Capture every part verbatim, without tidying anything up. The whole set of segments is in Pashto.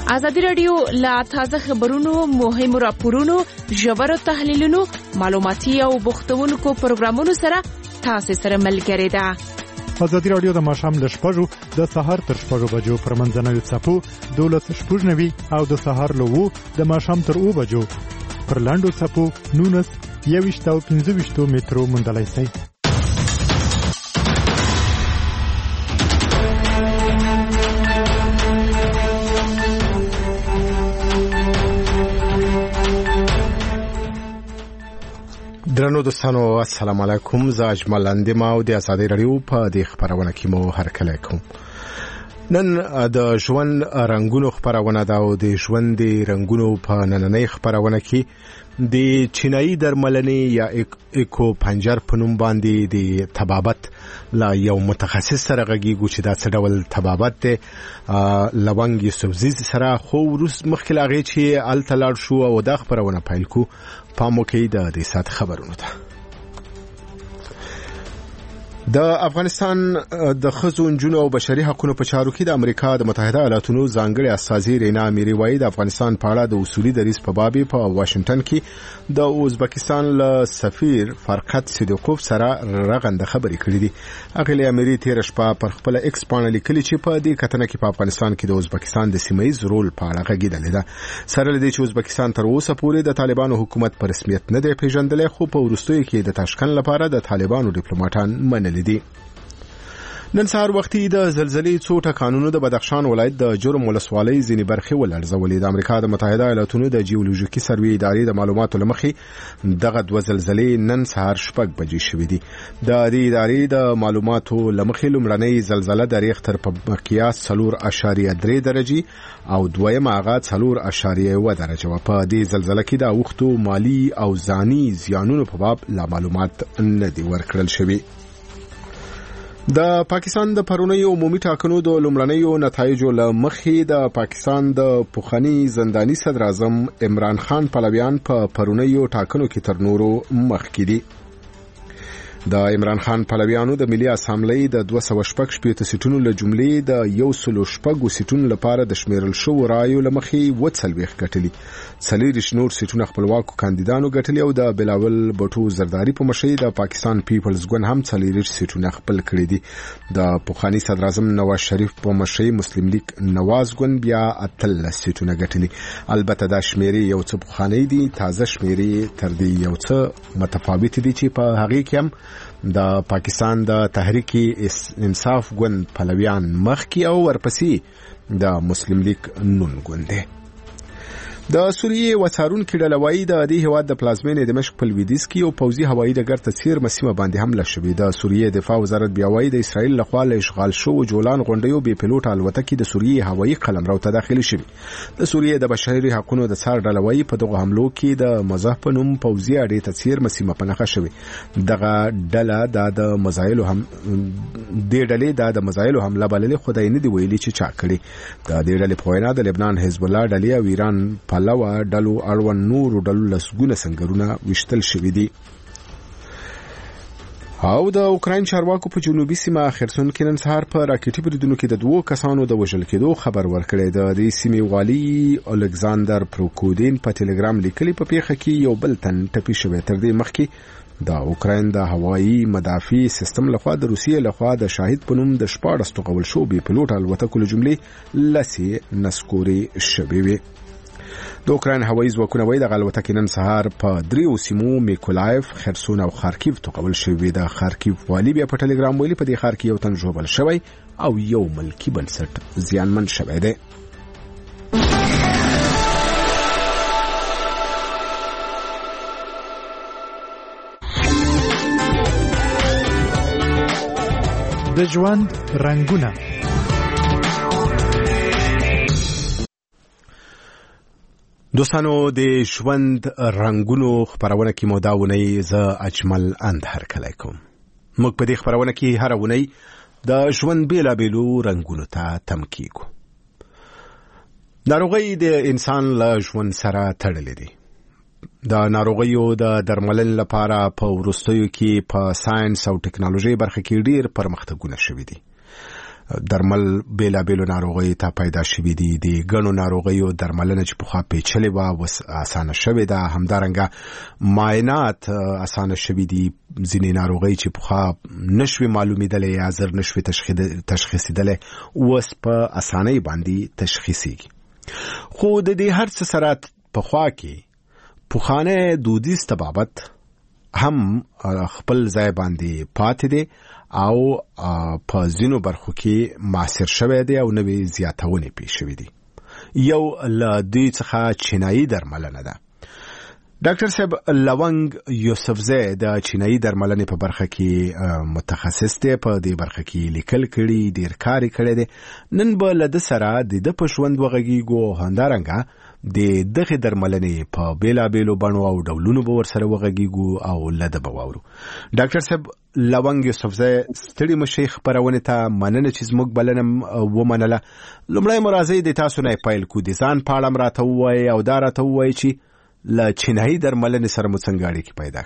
ازادي رادیو لا تازه خبرونو، مهمو راپورونو، ژورو تحلیلونو، معلوماتي او بوختونکو پروګرامونو سره تاسو سره ملګری ده. ازادي رادیو د ماښام له شپږو د سهار تر شپږو بجو پر منځنوي څپو دولس شپږ نوي او د سهار له وو د ماښام تر اوه بجو پر لاندو څپو نونس یویشت او پنځه ویشتو مترو موندلی سئ. درنو دوستانو السلام علیکم. زه اجمل اندیم او د ازادي رادیو په دې خبرونه کې مو هرکلی کوم. نن د ژوند رنگونو خبرونه ده او د ژوند رنگونو په نننۍ خبرونه کې د چینایي درملنې یا ایکو پنجر په نوم باندې د طبابت لا یو متخصص سره غږیږو چې دا څه ډول طبابت دی. لونګ یوسفزي سره خو وروس مخکې لا غي چې ال تلاړ شو او دا خبرونه پیل کو پامو کې د دې سات خبرونه ده. د افغانستان د ښځو نجونو او بشري حقوقو په چارو کې د امریکا د متحده ایالاتونو ځانګړي استازي رینا میری وایي د افغانستان په اړه د اصولي دریځ په باب په واشنگټن کې د ازبکستان له سفیر فرقت صدیقوف سره رغنده خبرې کړې دي. هغه له امریکا تیر شپه پر خپل ایکس باندې لیکلي چې په دې کتنه کې په افغانستان کې د ازبکستان د سیمایي رول په اړه غږیدل ده. سره لدی چې ازبکستان تر اوسه پورې د طالبانو حکومت په رسمیت نه دی پیژندل، خو په وروستیو کې د تاشکند لپاره د طالبانو ډیپلوماټان منل دي. نن سهار وختي د زلزلې څو ټکانونو د بدخشان ولایت د جرم ولسوالۍ ځینې برخې ولړزولې. د امریکا د متحده ایالاتونو د جیولوژیکي سروې ادارې د معلوماتو لمخې دغه دوه زلزلې نن سهار شپږ بجې شوې دي. د دې ادارې د معلوماتو لمخې لومړنۍ زلزله د ریختر په مقیاس څلور اعشاریه درې درجې او دویمه هغه څلور اعشاریه یو درجه وه. په دې زلزله کې د اوښتو مالي او ځاني زیانونو په باب لا معلومات نه دي ورکړل شوي. د پاکستان د پرونی عمومي ټاکنو د لومړنیو نتایجو له مخې د پاکستان د پوخني زنداني صدر اعظم عمران خان پلویان په پرونیو ټاکنو کې تر نورو مخکې دي. د عمران خان پلویانو د ملي اسامبلې د دوه سوه شپږ شپېته سیټونو له جملې د یو سل شپږو سیټونو لپاره د شمیرل شوو رایو له مخې اووه څلوېښت ګټلي. څلېرویشت نور سیټونه خپلواکو کاندیدانو ګټلي او د بلاول بټو زرداري په مشرۍ د پاکستان پیپلز ګوند هم څلېرویشت سیټونه خپل کړي دي. د پخواني صدر اعظم نواز شریف په مشرۍ مسلم لیگ نواز ګوند بیا اتلس سیټونه ګټلي. البته دا شمیرې یو څه پخوانۍ دي، تازه شمیرې تر دې یو څه متفاوت دي چې په هغې کې هم د پاکستان د تحریک انصاف ګوند پلویان مخکې او ورپسې د مسلم لیگ نون ګوند دی. د سوریې وڅارونکي ډله وایي د دې هېواد د پلازمینې دمشق په لویدیځ کې یو پوځي هوایي ډګر ته څیرمه سیمه باندې حمله شوې. د سوریې دفاع وزارت بیا وایي د اسرائیل لخوا له اشغال شوو جولان غونډیو بې پیلوټه الوتکې د سوریې هوایي قلمرو ته داخلي شوې. د سوریې د بشري حقوقو د څار ډله وایي په دغه حملو کې د مزه په نوم پوځي اډې ته څیرمه سیمه په نښه شوې. دغه ډله د مزایلو هم د ډلې د مزایلو حمله بللې، خدای نه دی ویلي چې چا کړي. د دې ډلې په وینا د لبنان حزب الله ډلې او ایران پلوه ډلو اړوند نورو ډلو لسګونه سنگرونه وشتل شوي دي. او د اوکراین چارواکو په جنوبي سیمه خرسون کې نن سهار په راکټي بریدونو کې د دوو کسانو د وژل کېدو خبر ورکړی. د دې سیمې والي الکساندر پروکودین په ټلګرام لیکلي په پیښه کې یو بل تن ټپي شوی. تر دې مخکې د اوکراین د هوایي مدافع سیستم لخوا د روسیې لخوا د شاهد په نوم د شپاړس توغول شو بې پیلوټ الوتکو له جملې لسې نسکورې شوې وې. د اوکراین هوایي ځواکونه وایي د الوتکې نن سهار په دریو سیمو میکولایف، خرسون او خارکیو توغول شوې. د خارکیو والي بیا په ټلګرام ویلي په دې ښار کې یو تن ژوبل شوی او یو ملکي بنسټ زیانمن شوی دی. د ژوند رنگونه. دوستانو د ژوند رنگونو خبرونه کې مو دا ونی زه اجمل اند هرکلی کوم. موږ په دې خبرونه کې هر ونی د ژوند بیلابیلو رنگونو ته تم کیږو. ناروغي د انسان له ژوند سره تړلې دي. د ناروغیو د درملنې لپاره په وروستیو کې په ساينس او ټکنالوژي برخه کې ډیر پرمختګونه شوي دي. درمل بیلا بیلو ناروغي ته پیدا شوي دي د غنو ناروغیو درملنه چې په خوا پیچلې و وس اسانه شوي ده همدارنګه معاینات اسانه شوي دي ځینې ناروغي چې په خوا نشوي معلومیدلې یا زر نشوي تشخیصیدلې وس په اسانه باندې تشخیصي خو د دې هر څه سره په خوا کې پوخانه دودیز طبابت هم خپل ځای باندې پاتې دي او په ځینو برخو کې معاصر شوی دی او نوې زیاتونې پیښ شوې دي یو له دوی څخه چینایي درملنه ده ډاکټر صاحب لونګ یوسفزی د چینایي درملنې په برخه کې متخصص دی په دې برخه کې لیکل کړي ډیر کار کړی دی نن به له د سره د په ژوند وغږیږو هندارنګه د دغه درملنې په بیلا بیلو بڼو او ډولونو به ورسره وغږیږو او لده به واورو ډاکټر صاحب لونګ یوسفزی ستړي مشي خبرونه ته مننه چې زموږ بلنه ومنله لومړی مرازي د تاسو نه پایل کو دي ځان پاړم راته وای او دا راته وای چې ل چینایي درملنې سره مو څنګه اړیکې پیدا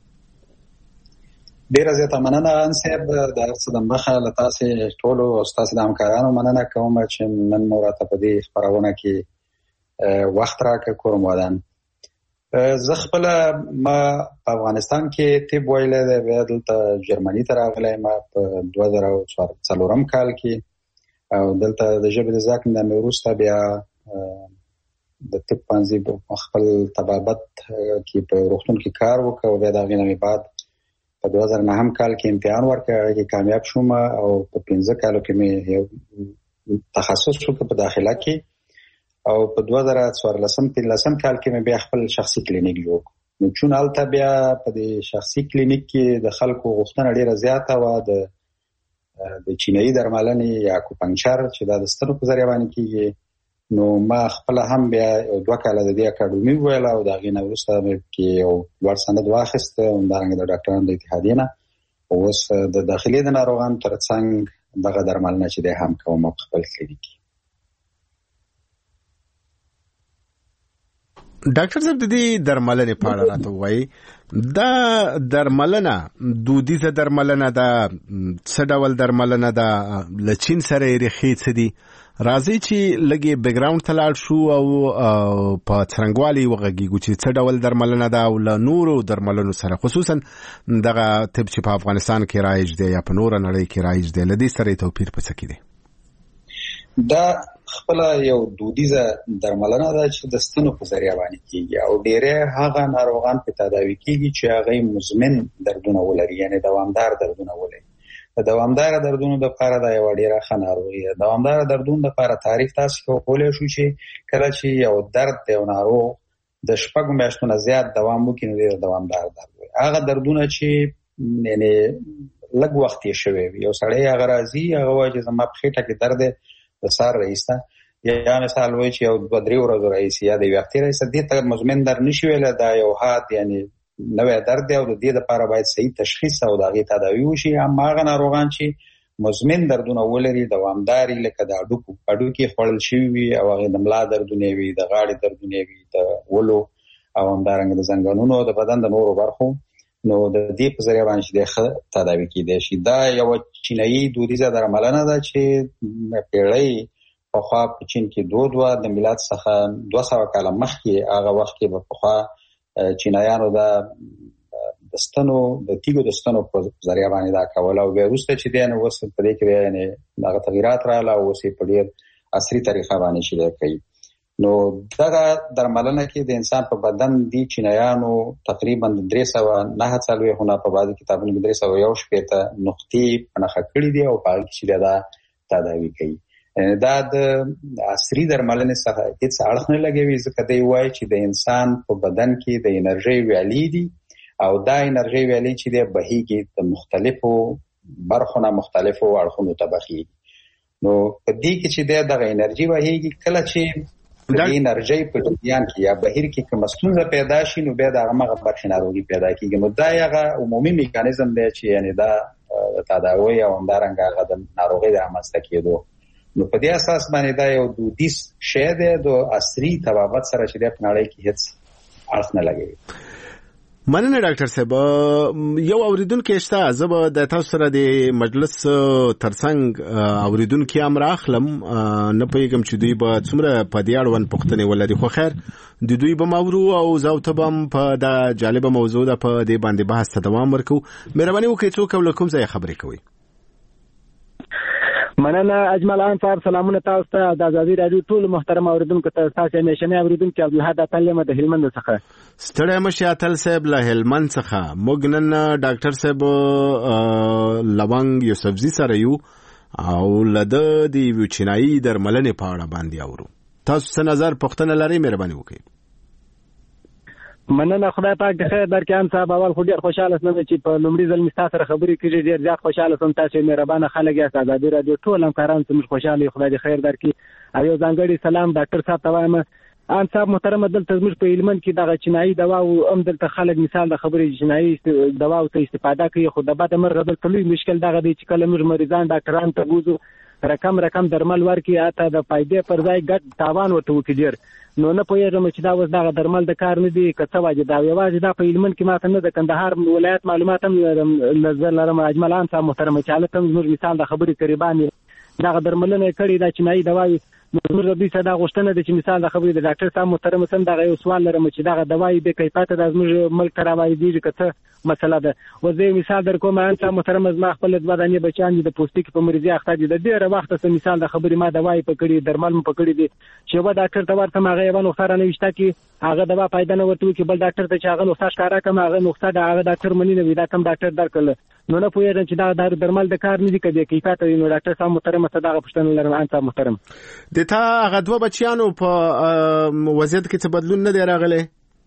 کړې ډیره زیاته مننه ان صاحب د څه د مخه له تاسو ټولو او تاسو د همکارانو مننه کوم چې نن مو راته په دې خبرونه کې وخت راکړ کوم ودان زه خپل ما په افغانستان کې طب ویلې ده بیا دلته جرمني ته راغلی ما په دوه زره څلورم کال کې او دلته د ژبې د زده کړې نه وروسته بیا د طب پوهنځي خپل طبابت کې په روغتون کې کار وکړ او بیا د هغې نه بعد په دوه زره نهم کال کې امتحان ورکړ هغې کې کامیاب شوم او په پنځه کالو کې مې یو تخصص وکړ په داخله کې او په دوه زره څوارلسم پنځلسم کال کې مې بیا خپل شخصي کلینیک جوړ کړ نو چون هلته بیا په دې شخصي کلینیک کې د خلکو غوښتنه ډېره زیاته وه د د چینایي درملنې یا اکوپنکچر چې دا د سترګو په ذریعه باندې کېږي نو ما خپله هم بیا دوه کاله د دې اکاډمي وویله او د هغې نه وروسته مې کې یو لوړ سند واخیسته همدارنګه د ډاکټرانو د اتحادیې نه اوس د داخلي د ناروغانو تر څنګ دغه درملنه چې دی هم کوم په خپل کلینیک کې ډاکټر صاحب د دې درملنې په اړه راته وایي دا درملنه دودیزه درملنه ده څه ډول درملنه ده له چین سره یې ریښې څه دي راځي چې لږې بیکګراوند ته لاړ شو او په څرنګوالي وغږیږو چې څه ډول درملنه ده او له نورو درملنو سره خصوصا دغه طب چې په افغانستان کې رایج دی یا په نوره نړۍ کې رایج دی له دې سره توپیر په څه کې دی دا خپل یو دودیزه درملنه ده چې د ستنو په ذریعه باندې کیږي او ډېری هغه ناروغان په تداوي کیږي چې هغه مزمن دردونه ولري یعنی دوامدار دردونه ولري د دوامدار دردونو لپاره دا یو ډېره ښه ناروغي ده دوامدار دردونو لپاره تعریف تاسو کولی شو چې کله چې یو درد دی او ناروغ د شپږو میاشتو نه زیات دوام وکړي نو ډېر دوامدار درد وي هغه دردونه چې یعنی لږ وخت یې شوی وي یو سړی هغه راځي هغه وایي چې زما په خېټه کې درد دی د سار رئیسته یا مثال وایي چې یو دوه درې ورځو راهیسې یا د یوې هفتې راهیسې دې ته مزمن درد نشي ویلی دا یو حاد یعنی نوی درد دی او د دې دپاره باید صحیح تشخیص او د هغې تداوي وشي اما هغه ناروغان چې مزمن دردونه ولري دوامداري لکه د هډوکو هډوکي خوړل شوي وي او هغې د ملا دردونه وي د غاړې دردونه وي د ولو او همدارنګه د زنګنونو د بدن د نورو برخو نو د دې په ذریعه باندې چې دی ښه تداوي کیدی شي دا یوه چینایي دودیزه درملنه ده چې پیړۍ پخوا په چین کې دود وه د میلاد څخه دوه سوه کاله مخکې هغه وخت کې به پخوا چینایانو دا د ستنو د تیږو د ستنو په ذریعه باندې دا کوله او بیا وروسته چې دی نو اوس په دې کې بیا یعنې هغه تغیرات راغله او اوس یې په ډېر عصري طریقه باندې چې دی کوي نو دغه درملنه کې د انسان په بدن دی چینایانو تقریبا درې سوه نهه څلوېښت په بعضې کتابونو کې درې سوه یو شپېته نقطې په نښه کړي دي او په هغې کې چې دی دا تداوي کوي دا د عصري درملنې څخه هېڅ اړخ نه لګوي ځکه دی وایي چې د انسان په بدن کې د انرژۍ ویالې دي او دا انرژۍ ویالې چې دی بهیږي د مختلفو برخو نه مختلفو اړخونو ته بهیږي نو په دې کې چې دی دغه انرژي بهیږي کله چې د انرژۍ په جریان کې یا بهیر کې کومه ستونزه پیدا شي نو بیا د هغه برخې ناروغي پیدا کېږي نو دا هغه عمومي میکانیزم دی چې یعنې دا د تداوی او همدارنګه هغه د ناروغۍ د رامنځته کېدو نو په دې اساس باندې دا یو دودیز شی دی د عصري طبابت سره چې دی په نړۍ کې هېڅ اړخ نه لګوي مننه ډاکټر صاحب. یو اوریدونکو شته زه به د تاسو سره د مجلس ترڅنګ اوریدونکو هم راخلم، نه پوهیږم چې دوی به څومره په دې اړوند پوښتنې ولري، خو خیر د دوی به مورو او زه ته به هم په دا جالبه موضوع ده په دې باندې بحث ته دوام ورکو. مهرباني وکړئ څوک او له کوم ځایه خبرې کوئ؟ مننه اجمل خان صاحب، سلامونه تاسو ته د ازادي رادیو ټول محترم اوریدونکو ته. تاسو همیشنی اوریدونکو عبدالحد اتل یم د هلمند څخه. ستړی مشه اتل صاحب له هلمند څخه. موږ نن ډاکټر صاحب لونګ یوسفزي سره یو او لده د چینایي درملنې په اړه باندې اورو. تاسو څه نظر پوښتنه لرئ؟ مهرباني وکړئ. مننه، خدای پاک د خیر درکړي. ان صاحب اول خو ډیر خوشاله سم چې په لومړي ځل مستا سره خبرې کړې، ډیر زیات خوشاله سم. تاسو مهربانه خلک یاست، ازادي رادیو ټول همکاران سم خوشاله، خدای دې خیر درکړي. او یو ځانګړي سلام ډاکټر صاحب ته وایم. ان صاحب محترم، دلته زموږ په هلمند کې دغه چینایي دوا او هم دلته خلک مثال د خبرې چینایي دوا او ته استفاده کوي، خو د بده مرغه دلته لوی مشکل دغه دی چې کله موږ مریضان ډاکټران ته بوزو رقم رقم درمل ورکي، اته د فائدې پر ځای ګټ تاوان ورته وکړي ډیر. نو نه پوهېږم چې دا اوس دغه درمل د کار نه دي که څه وجه ده. یوازې دا په هلمند کې ماته نه د کندهار ولایت معلومات هم نظر لرم اجمل خان صاحب محترم چې هلته هم زموږ مثال د خبرې قریبان دغه درملنه یې کړې ده چینایي دواوې. زموږ د دوی څخه دا غوښتنه ده چې مثال د خبرې د ډاکټر صاحب محترم سم دغه یو سوال لرم چې دغه دوايي بې کیفیته ده زموږ ملک ته راوایدېږي که څه مسله ده. اوس زه مثال در کوم ان صاحب محترم زما خپل دوه دانې بچیان دي د پوستکي په مریضي اخته دي، د ډېره وخته څه مثال د خبرې ما دوايي په کړي درمل م په کړي دي چې یوه ډاکټر ته ورته هغه یوه نقطه رانه ویشته کړي هغه دوا فایده نه ورته وکړي، بل ډاکټر ته چې هغه نقطه ښکاره کړم هغه نقطه د هغه ډاکټر مني نه وي، دا کوم ډاکټر درکړله. نو نه پوهېږم چې دا درمل د کار نه دي که بې کیفیته وي. نو ډاکټر صاحب محترم ته دغه پوښتنه لرم ان صاحب محترم. د تا هغه دوه بچیانو په وضعیت کې څه بدلون نه دی راغلی؟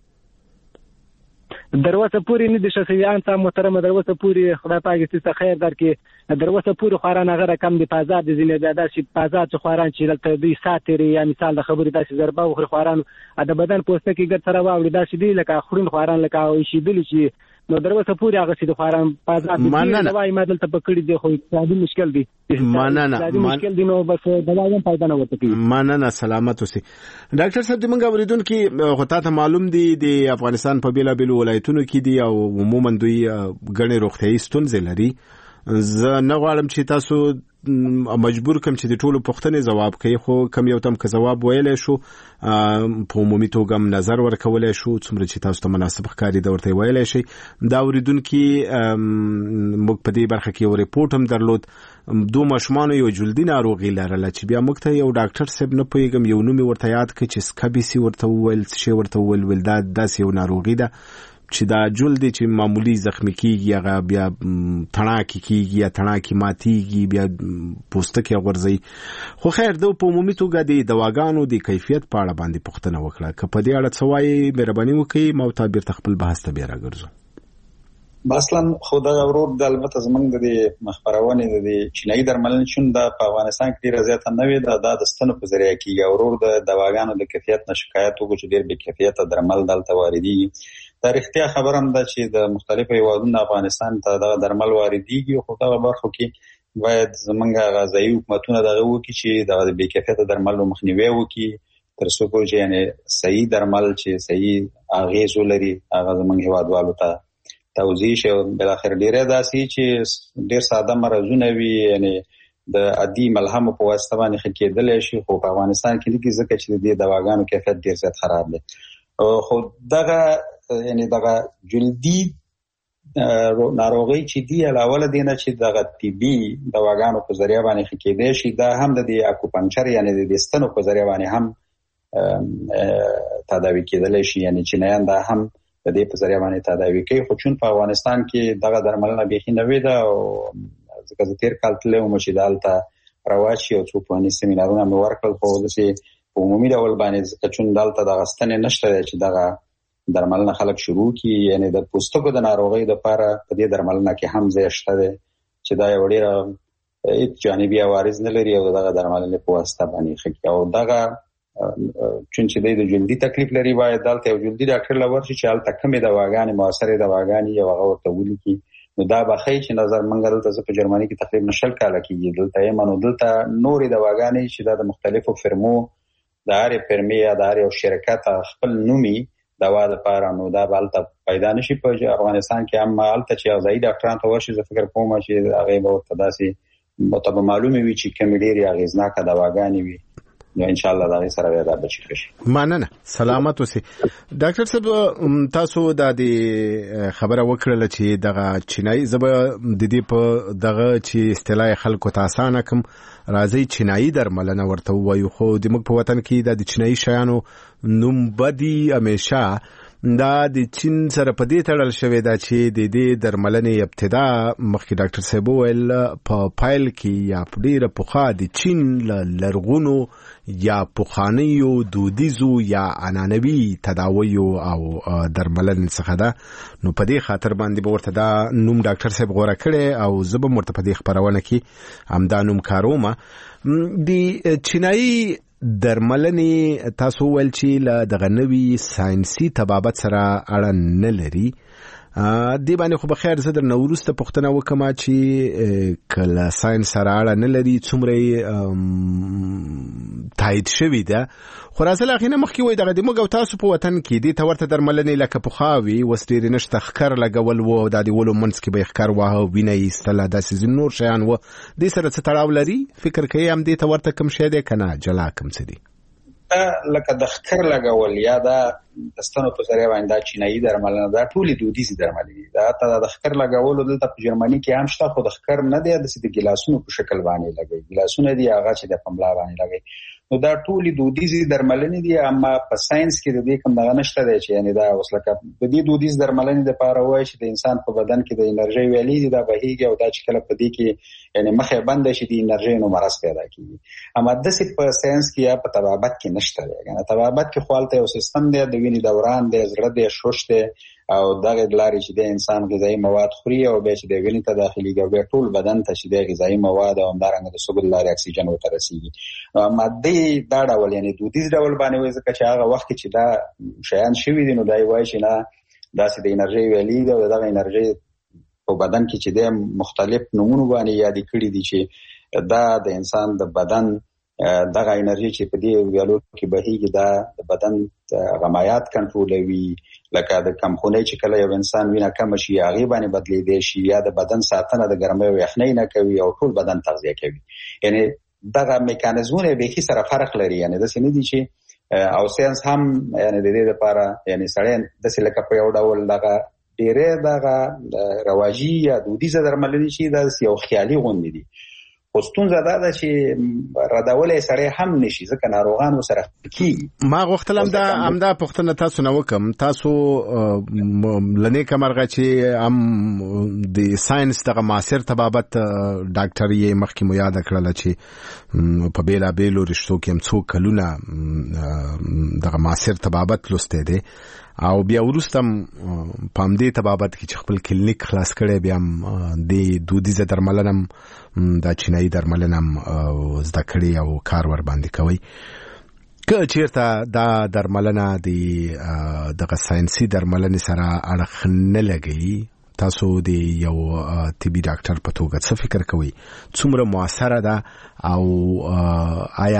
در اوسه پورې نه دي ښه شوي ان صاحب محترم، در اوسه پورې خدای پاک دې څه خیر درکړي. در اوسه پورې خواران هغه رقم دي په ازاد دي، ځینې بیا داسې په ازاد چې خواران چې دلته دوی ساعت تېري یا مثال د خبرې داسې ضربه وخوري خواران د بدن پوستکي ګډ سره واوړي داسې دي لکه خورین خواران لکه ایشېدلي چې. نو در اوسه پورې هغه چې د خواران په ازاد دي دوايي ما دلته په کړي دي، خو اقتصادي مشکل دي مننه مشکل دي، نو بس دوايي هم فایده نه ورته کوي. مننه، سلامت اوسئ. ډاکټر صاحب د موږ اوریدونکو خو تاسو معلوم دي د افغانستان په بیلابیلو ولایتونو کې دي او عموما دوی ګڼې روغتیايي ستونزې لري. زه نه غواړم چې تاسو مجبور کوم چې د ټولو پوښتنې ځواب کوي، خو کم یو تم که ځواب ویلی شو په عمومي توګه هم نظر ورکولی شو څومره چې تاسو ته مناسب ښکاري د ورته ویلی شئ. دا اوریدونکي موږ په دې برخه کې یو ریپورټ هم درلود، دو ماشومانو یو جلدي ناروغي لرله چې بیا موږ ته یو ډاکټر صاحب نه پوهېږم یو نوم یې ورته یاد کړ چې سکابیسي ورته وویل، څه شی ورته وویل، ویل دا داسې یو ناروغي ده چې دا جلد چې معمولی زخمی کیږي هغه بیا تڼاکې کیږي یا تڼاکې ماتیږي بیا پوستکی غورځي. خو خیر د په عمومي توګه د دواګانو د کیفیت په اړه باندې پوښتنه وکړه، که په دې اړه څه وایي مهرباني وکړئ ما ته بیرته خپل بحث ته بیا راګرځو. اصلا خو دا ورور د البته زمونږ د مخبرونې د چینایي درملنې چون د په افغانستان کې ډیره زیاته نه وي، دا د ستنو په ذریعه کېږي. ورور د دواګانو د کیفیت نه شکایت وکړو چې ډېر بې کیفیته درمل دلته واردېږي. دا رښتیا خبره هم ده چې د مختلفو هېوادونو افغانستان ته دغه درمل واردېږي، خو دغه برخو کې باید زمونږ غذایي حکومتونه دغه وکړي چې دغه د بې کیفیته درملو مخنیوی وکړي تر څو پورې چې یعنې صحیح درمل چې صحیح اغېز ولري هغه زمونږ هېوادوالو ته توضیح شي. بالاخره ډېری داسې چې ډېر ساده مرضونه وي یعنې د عادي ملهمو په واسطه باندې ښه کېدلی شي، خو په افغانستان کې نه کېږي ځکه چې د دې دواګانو کیفیت ډېر زیات خراب دی. خو دغه یعنې دغه جلدي ناروغۍ چې دي علاوه له دې نه چې دغه طبي دواګانو په ذریعه باندې ښه کېدی شي، دا هم د دې اکوپنچر یعنې د دې ستنو په ذریعه باندې هم تداوي کېدلی شي. یعنې چینایان دا هم د دې په ذریعه باندې تداوي کوي، خو چون په افغانستان کې دغه درملنه بیخي نوې ده او ځکه زه تېر کال تللی وم چې دلته رواج شي او څو پوهنیز سیمینارونه مې ورکړل، خو داسې په عمومي ډول باندې ځکه چون دلته دغه ستنې نشته دی چې دغه درملنه خلک شروع کړي. یعنې د پوستکو د ناروغۍ دپاره په دې درملنه کې هم ځای شته دی چې دا یو ډېره هېڅ جانبي عوارض نه لري او دغه درملنې په واسطه باندې ښه کړي. او دغه چون چې دی د جلدي تکلیف لري باید دلته یو جلدي ډاکټر له ورشي چې هلته کمې دواګانې مؤثرې دواګانې یو هغه ورته ولیکي. نو دا به ښایي چې نظر موږ دلته زه په جرمني کې تقریبا شل کاله کېږي دلته یم، نو دلته نورې دواګانې چې دا د مختلفو فرمو د هرې فرمې یا د هر یو شرکت خپل نومي دوا لپاره، نو دا بالته پیدا نشي په افغانستان کې. هم الته چې ځای ډاکټران ته ورشي، زه فکر کوم چې هغه به ورته داسې مطلب معلومه وي چې کوم ډېری اغیزناکه دواګانې وي، نو ان شاء الله دا سره دا بچی شي. مننه، سلامت اوسئ. ډاکټر صاحب تاسو دا د خبره وکړه چې دغه چینای زبه د دې په دغه چې اصطلاح خلکو ته اسانه کوم راځي چینایي درملنه ورته وایو، خو د موږ په وطن کې د چینایي شیانو نوم بدی همیشه دا د چین سره په دې تړل شوی دا چې د دې درملنې ابتدا مخکې ډاکټر صاحب ویل په پایل کې یا په ډیره پخوا د چین لرغونو یا پخوانیو دودیزو یا عنعنوي تداویو او درملنې څخه ده. نو په دې خاطر باندې به ورته دا نوم ډاکټر صاحب غوره کړی او زه به ورته په دې خپرونه کې همدا نوم کاروم. د چینایي درملنې تاسو ول چې له دغه نوي ساينسي طبابت سره اړه نه لري، دی باندې خو بخیر زه در نوروسته پښتنه وکما چې کله ساينس سره اړه نه لري څومره تایید شوی ده. خو راځل اخینه مخکې وای دغه د موږ تاسو په وطن کې دي تورته درملنې لکه په خاوي وستری نشته خکر لګول وو د دې ولو منځ کې به خکر واه ویني استله داسې نور شیان و دې سره څه تړاو لري؟ فکر کوي هم دې تورته کم شه ده کنه جلا کم څه دي لکه د خکر لګول یا دا دستانو په ذریعہ باندې دا چینایي درملنه دا ټولې دودیزي درملنې دا ته د خکر لګول دلته په جرمني کې هم شته، خو د خکر نه دی، د سید ګلاسونو په شکل باندې لګي، ګلاسونه دی هغه چې د پملا باندې لګي. نو دا ټولې دودیزي درملنې دي، اما په ساينس کې د دې کوم دغه نشته دی چې یعنی دا اوس لکه د دې دودیز درملنې د لپاره وایي چې د انسان په بدن کې د انرژي ویلې دي دا بهيږي او دا چې کله په دې کې یعنی مخه بند شي د انرژي نو مرز پیدا کیږي. اما د سې په ساينس کې یا په طبابت کې نشته دی. یعنی طبابت کې خپلته یو سیستم دی، د وینې دوران دی، زړه دی، شوش دی او دغه لاري چې د انسان غذایی مواد خوري او به چې د وینې ته داخليږي او به ټول بدن ته چې د غذایی مواد او همدارنګه د سګل لاري اکسیجن ورته رسیږي. ماده دا ډول یعنی دودیز ډول باندې وایي ځکه چې هغه وخت چې دا شیان شوي دي نو دا وایي چې نه داسې د انرژي ویلې ده او دغه انرژي په بدن کې چې د مختلف نمونه باندې یاد کړی دي چې دا د انسان د بدن دغه انرژي چې په دې ویالو کې بهيږي دا د بدن غمایات کنټرولوي، لکه د کمخونۍ چې کله یو انسان وینه کم شي هغه باندې بدلیدي شي، یا د بدن ساتنه د ګرمۍ او یخنۍ نه کوي او ټول بدن تغذیه کوي. یعنی دغه میکانیزمونه به هیڅ سره فرق لري، یعنی د سینې دي چې او ساينس هم یعنی د دې لپاره یعنی سړی د سلکه په یو ډول دغه ډیره دغه رواجی یا دودیزه درملنې شي د یو خیالي غوندې دي. پښتون زده ده چې رداولې سره هم نشي ځکه ناروغان سره کی ما غوښتلم دا امدا پښتنه تاسو نو کوم تاسو لنی کمرغه چې ام د ساينس دغه معاصر طبابت ډاکټر یې مخکې مو یاد کړل چې په بیلا بیلو رښتو کې هم څو کلونه دغه معاصر طبابت لسته دي او بیا ورستم پام دې طبابت کې چې خپل کلینیک خلاص کړي بیا هم د دودیزه درملنم دا چینایي درملنم زده کړي او کار ور باندې کوي. که چیرته دا درملنه د دغه ساينسي درملنې سره اړه نه لګي تاسو د یو طبي ډاکټر په توګه څه فکر کوئ څومره موثره ده او آیا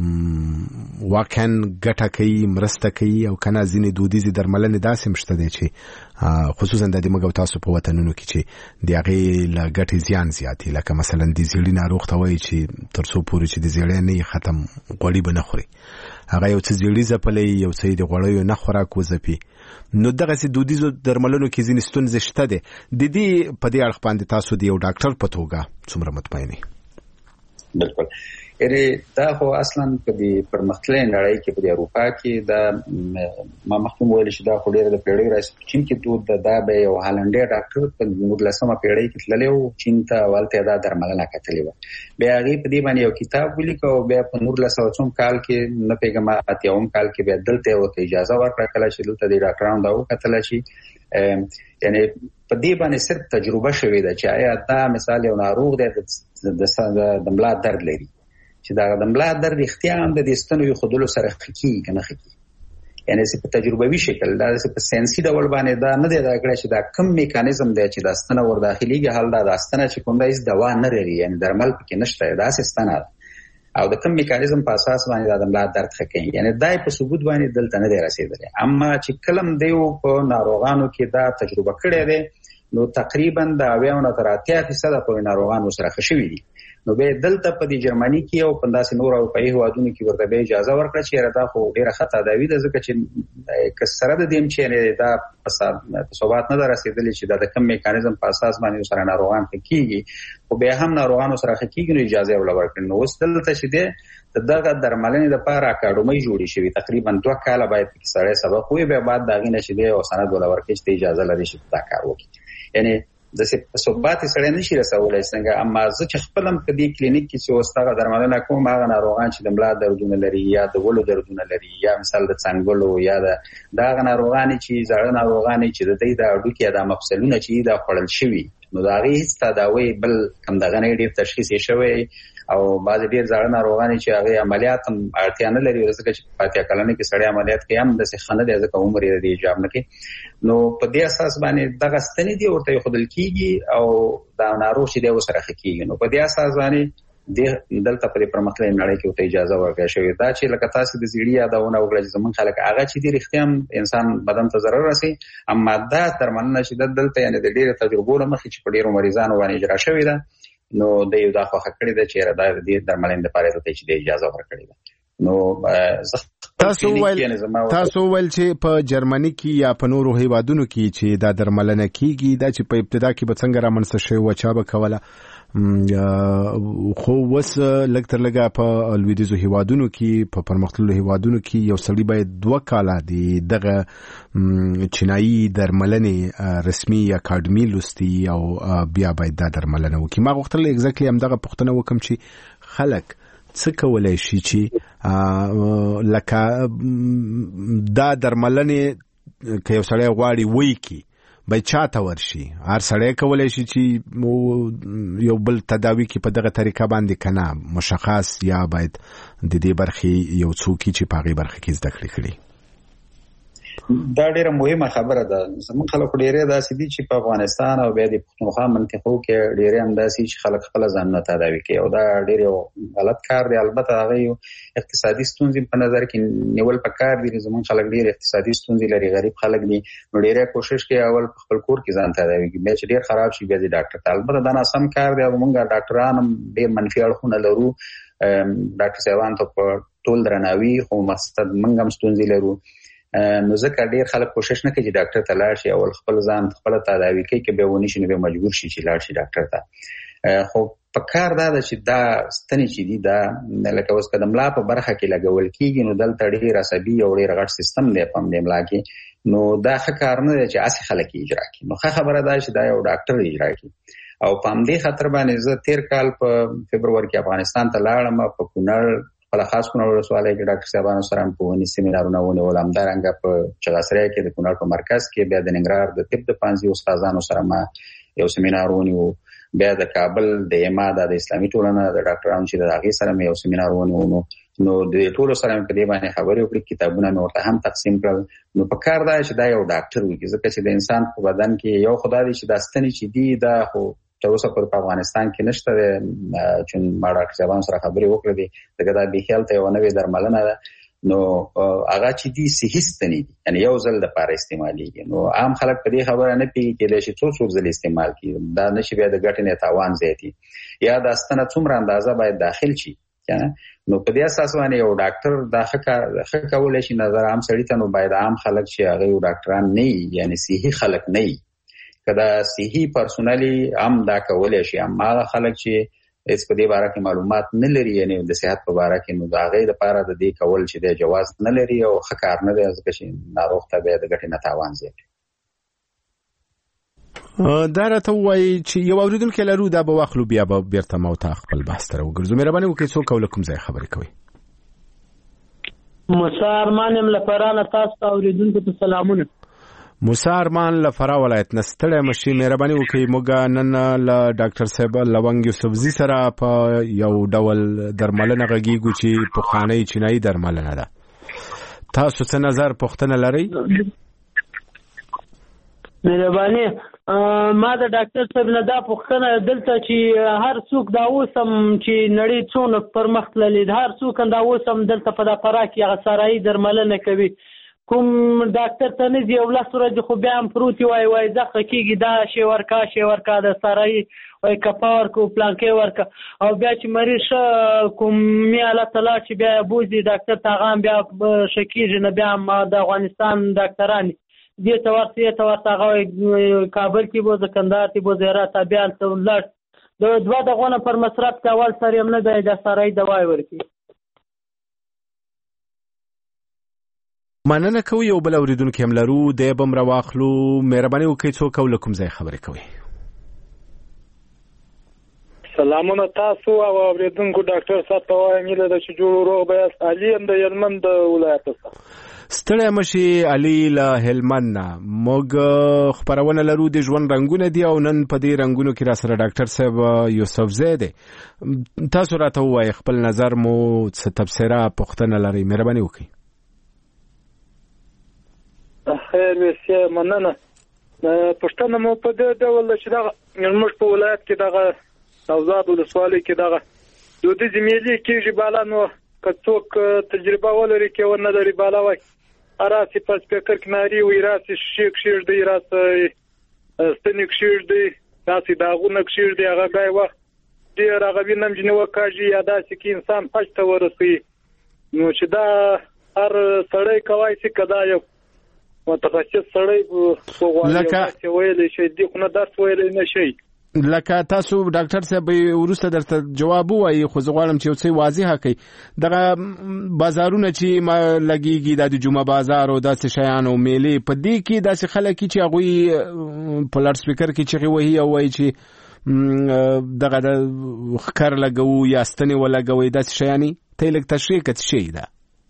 واقعا ګټه کوي مرسته کوي او کنه ځینې دودیزې درملنې داسې مشته دي چې خصوصا د دې مګو تاسو په وطنونو کې چې د هغې له ګټې زیان زیات لکه مثلا د زیړي ناروغ ته وایي چې تر څو پورې چې د زیړی نه ختم غوړي به نه خوري هغه یو څه زیړي ځپلی یو څه د غوړیو نه خوراک وځپي نو دغه سي دودیزو درملنو کې ځینې ستونزې شته دي د دې په دې اړه باندې تاسو د یو ډاکټر په توګه څومره مطمئن یې؟ بالکل اره دا خو اصلا په دې پرمختللې نړۍ کې په اروپا کې دا ما مخکې ویل چې دا خو ډېر د پیړۍ راځي چین کې دود دا به یو هالنډي ډاکټر په نولسمه پیړۍ کې تللی و چین ته ولته دا درملنه کتلې و بیا هغه په دې باندې یو کتاب ولیکو بیا په نولسمه څوم کال کې نه پیغام اتیاوم کال کې بیا دلته ورته اجازه ورکړه کله چې دلته د ډاکټرانو دا وکتل چې یعنی په دې باندې صرف تجربه شوې ده چې آیا دا مثال یو ناروغ دی د د ملا درد لري چې دا د ملا درد اختیار د دستنو یو خودلو سره خکی کنه خکی یعنی چې په تجربوي شکل دا په ساينسي ډول باندې دا نه دی دا کړی چې دا کوم میکانیزم دی چې د ستنه ور داخليږي حال دا د ستنه چې کوم دایس دوا نه لري یعنی درمل پکې نشته دا ستنه او د کوم میکانیزم په اساس باندې د ملا درد ښه کوي. یعنی دای په ثبوت باندې دلته نه دی رسیدلی. اما چې کلم دیو په ناروغانو کې دا تجربه کړې ده نو تقریبا د اویا نه تر اتیا فیصد په ناروغانو سره ښه شوي دي. نو به دلته په دې جرمني کې او په داسې نور اروپایي هیوادونو کې ورته به اجازه ورکړه چې رادا خو ډیره ښه تداوی ده ځکه چې کسره د دې چې دا په ثبات نه رسیدلی چې دا د کوم میکانیزم په اساس باندې سره ناروغان کېږي او به هم ناروغانو سره کېږي نو اجازه ورکړي. نو اوس دلته چې ده دغه درملنې لپاره اکاډمي جوړې شوې تقریبا دوه کاله باید کې سړی سبق وي به بعد داغې نه چې دی او سند ولا ورکړي چې اجازه لري چې دا کار وکړي. یعنی د ثبات سره نشي رسولای څنګه. اما زه چې خپلم په دې کلینیک کې چې وستغه درملنه کوم هغه ناروغان چې د ملا دردونه لري یا د ولو دردونه لري یا مثال د څنګلو یا د دغه ناروغان چې زړه ناروغان چې د دې د اډو کې د مفصلونه چې د خړل شوی نو دا غي هیڅ تداوی بل کم دغه نه ډیر تشخیص یې شوی او بعض ډیر زړه ناروغان چې هغه عملیات هم اړتیا نه لري ځکه چې پاتیا کلنه کې سړی عملیات کوي هم د خنه د ځکه عمر یې دی جام نه کوي. نو په دې اساس باندې دغه ستنې دی ورته خودل کیږي او دا ناروغ چې دی وسره کیږي. نو په دې اساس باندې د دلته په پرمختللې نړۍ کې ته اجازه ورکړې شوې دا چې لکه تاسو د زیړی یادونه وکړه چې زمون خلک هغه چې د رښتیا انسان بدن ته ضرر رسي. اما دا درملنه چې دلته یعنی د ډیره تجربو لمخې چې په ډیرو مریضانو باندې اجرا شوې ده نو د یو دا خو حقړې ده چې را د درملنې لپاره ته چې د اجازه ورکړې ده. نو تاسو ول تاسو ول چې په جرمني کې یا په نورو هیوادونو کې چې دا درملنه کیږي دا چې په ابتدا کې به څنګه رامنځته شوی و چا به کوله خو وس لږ تر لږه په لویدیځو هیوادونو کې په پرمختللو هیوادونو کې یو سړی باید دوه کاله دی دغه چینایي درملنې رسمي اکاډمي لوستي او بیا باید دا درملنه وکړي. ما غوښتل اگزیکټلی همدغه پوښتنه وکم چې خلک څه کولای شي چې لکه دا درملنې که یو سړی غواړي وکړي به چاته ورشي. هر سړی کولای شي چې یو بل تداوی کې په دغه طریقه باندې کنه مشخص یا باید د دې برخې یو څوک چې په هغې برخه کې زده کړې کړي. دا ډیره مهمه خبره ده. زموږ خلک ډیره داسې دي چې په افغانستان او بیا د پښتونخوا منطقو کې ډیره هم داسې چې خلک خپل ځانونه تداوي کوي او دا ډیره غلط کار دی. البته هغه یو اقتصادي ستونزې په نظر کې نیول پکار دي. زموږ خلک ډیر اقتصادي ستونزې لري غریب خلک دي نو ډیره کوشش کوي اول خپل کور کې ځان تداوي کوي بیا چې ډیر خراب شي بیا د ډاکټر ته. البته دا ناسم کار دی. موږ ډاکټران هم ډیر منفي اړخونه لرو. ډاکټر صاحبان ته په ټول درناوي خو مقصد موږ هم ستونزې لرو. نو ځکه ډیر خلک کوشش نه کوي چې ډاکټر ته لاړ شي او خپل ځان خپل تداوي کوي کې به ونی شي نو به مجبور شي چې لاړ شي ډاکټر ته. خو په کار دا چې دا ستنې چې دي دا لکه اوس کله ملا په برخه کې لګول کیږي نو دلته ډیر عصبي او ډیر غټ سیستم دی په دې ملا کې نو دا ښه کار نه دی چې اسی خلک اجرا کوي. نو ښه خبره ده چې دا یو ډاکټر اجرا کوي او په دې خاطر باندې زه تیر کال په فبرवरी کې افغانستان ته لاړم په کونړ په خاص کونړ ولسوالۍ کې ډاکټر صاحبانو سره په ونی سیمینارونه ونیول. همدارنګه په چغاسرای کې د کونړ په مرکز کې بیا د ننګرهار د طب د پانځي استادانو سره ما یو سیمینار ونیو. بیا د کابل د اماده د اسلامي ټولنه د ډاکټرانو چې د هغې سره مې یو سیمینار ونیو. نو د ټولو سره مې په دې باندې خبرې وکړې. کتابونه مې ورته هم تقسیم کړل. نو په کار دا چې دا یو ډاکټر وي ځکه چې د انسان په بدن کې یو خدای دی چې دا ستنې چې دي دا خو تر اوسه پر افغانستان کې نشته چې ما ډاکټر صاحبانو سره خبرې وکړې دي دغه دا به خیال ته یو نوې درملنه ده. نو هغه چې دي صحیح ستنې دي یعنی یو ځل د پاره استعمالېږي. نو عام خلک په دې خبره نه پیږي کېدای شي څو څو ځل استعمال کړي دا نشي بیا د ګټې نه تاوان زیاتي یا د ستنه څومره اندازه باید داخل شي کنه. نو په دې اساس باندې یو ډاکټر دا ښه کولای شي نظر عام سړی ته. نو باید عام خلک چې هغه یو ډاکټران نه یعنی صحیح خلک نه کدا صحیح پرسونالي هم دا کولای شي. اما هغه خلک چې اس په دې باره کې معلومات نه لري یعنی د صحت په باره کې نو دا غي د لپاره د دې کول چې د جواز نه لري او ښه کار نه دی ځکه چې ناروغ ته به د ګټې نه تاوان زیات. دا راته وایي چې یو اوریدونکو لرو دا به واخلو بیا به بیرته مو ته خپل بحث تر وګرځو. مهرباني وکړئ څوک ولکم ځای خبرې کوي. موسی ارمان یم لپاره تاسو اوریدونکو ته سلامونه. موسی ارمان لفرا ولایت نستړی مشي. مهرباني وکړئ موږ نن له ډاکټر صاحب لونګ یوسفزي سره په یو ډول درملنه غږیږو چې پخوانی چینایي درملنه ده. تاسو څه نظر پوښتنه لرئ؟ مهرباني. ما د ډاکټر صاحب نه دا پوښتنه دلته چې هر څوک دا اوسم چې نړۍ څونه پرمخ تللې ده، هر څوک دا اوسم دلته په دا فرا کې هغه سارایي درملنه کوي، کوم ډاکټر ته نه ځي او لس ورځې خو بیا هم پروت وای وای زخه کېږي دا شی ورکا شی ورکا د سارایي وای کپا ورکو پلانکې ورکا، او بیا چې مریض ښه کومې حالت ته لاړ چې بیا بوځي ډاکټر ته هغه هم بیا ښه کېږي نه، بیا هم د افغانستان ډاکټران دې ته ورته دې ته ورته هغه کابل کې بوځه، کندهار کې بوځه، هرات ته بیا هلته ولاړ د دوه دغونه پر مصرف کې اول سر هم نه دی د سارایي دوای ورکوي. مننه کوي. یو بل اورېدونکی هم لرو، دی به هم راواخلو. مهرباني وکړئ څوک او له کوم ځای خبرې کوئ؟ سلامونه تاسو او اورېدونکو ډاکټر صاحب ته وایم هیله ده چې جوړ روغ به یاست. علي یم د هلمند ولایت څخه. ستړی مشي علي له هلمند نه. موږ خپرونه لرو د ژوند رنګونه دي او نن په دې رنګونو کې را سره ډاکټر صاحب یوسفزی دی. تاسو راته ووایئ خپل نظر مو څه تبصره پوښتنه لرئ، مهرباني وکړئ. خیر وسه مننه. پښتنه مو په دې ډول چې دا موږ په ولایت کې دغه اوزاد ولسوالۍ کې دغه دودیز میلې کېږي بالا، نو که څوک تجربه ولري کې ونه لري بالا وای راسي په سپیکر کې ناري وي، راسي شیک شیر دی، راسي ستنیک شیر دی، راسي داغونه شیر دی، هغه غای وخت ډیر هغه وینم چې نو کاږي یا داسې کې انسان پښ ته ورسي، نو چې دا هر سړی کوي چې کدا یو متخصص سړی په غواړي چې ویل شي دی خو نه درس ویل نه شي. لکه تاسو ډاکټر صاحب ورسته درته جواب وایي، خو زه غواړم چې یو څه واضح کړئ. دغه بازارونه چې ما لګیږي د جمعه بازار او داسې شیان او میلې، په دې کې داسې خلک چې هغوی په لاډ سپیکر کې چغې وهي او وایي چې دغه د ښکر لګوو یا ستنې ولګوئ، داسې شیانې ته یې لږ تشریح کړه څه شی ده؟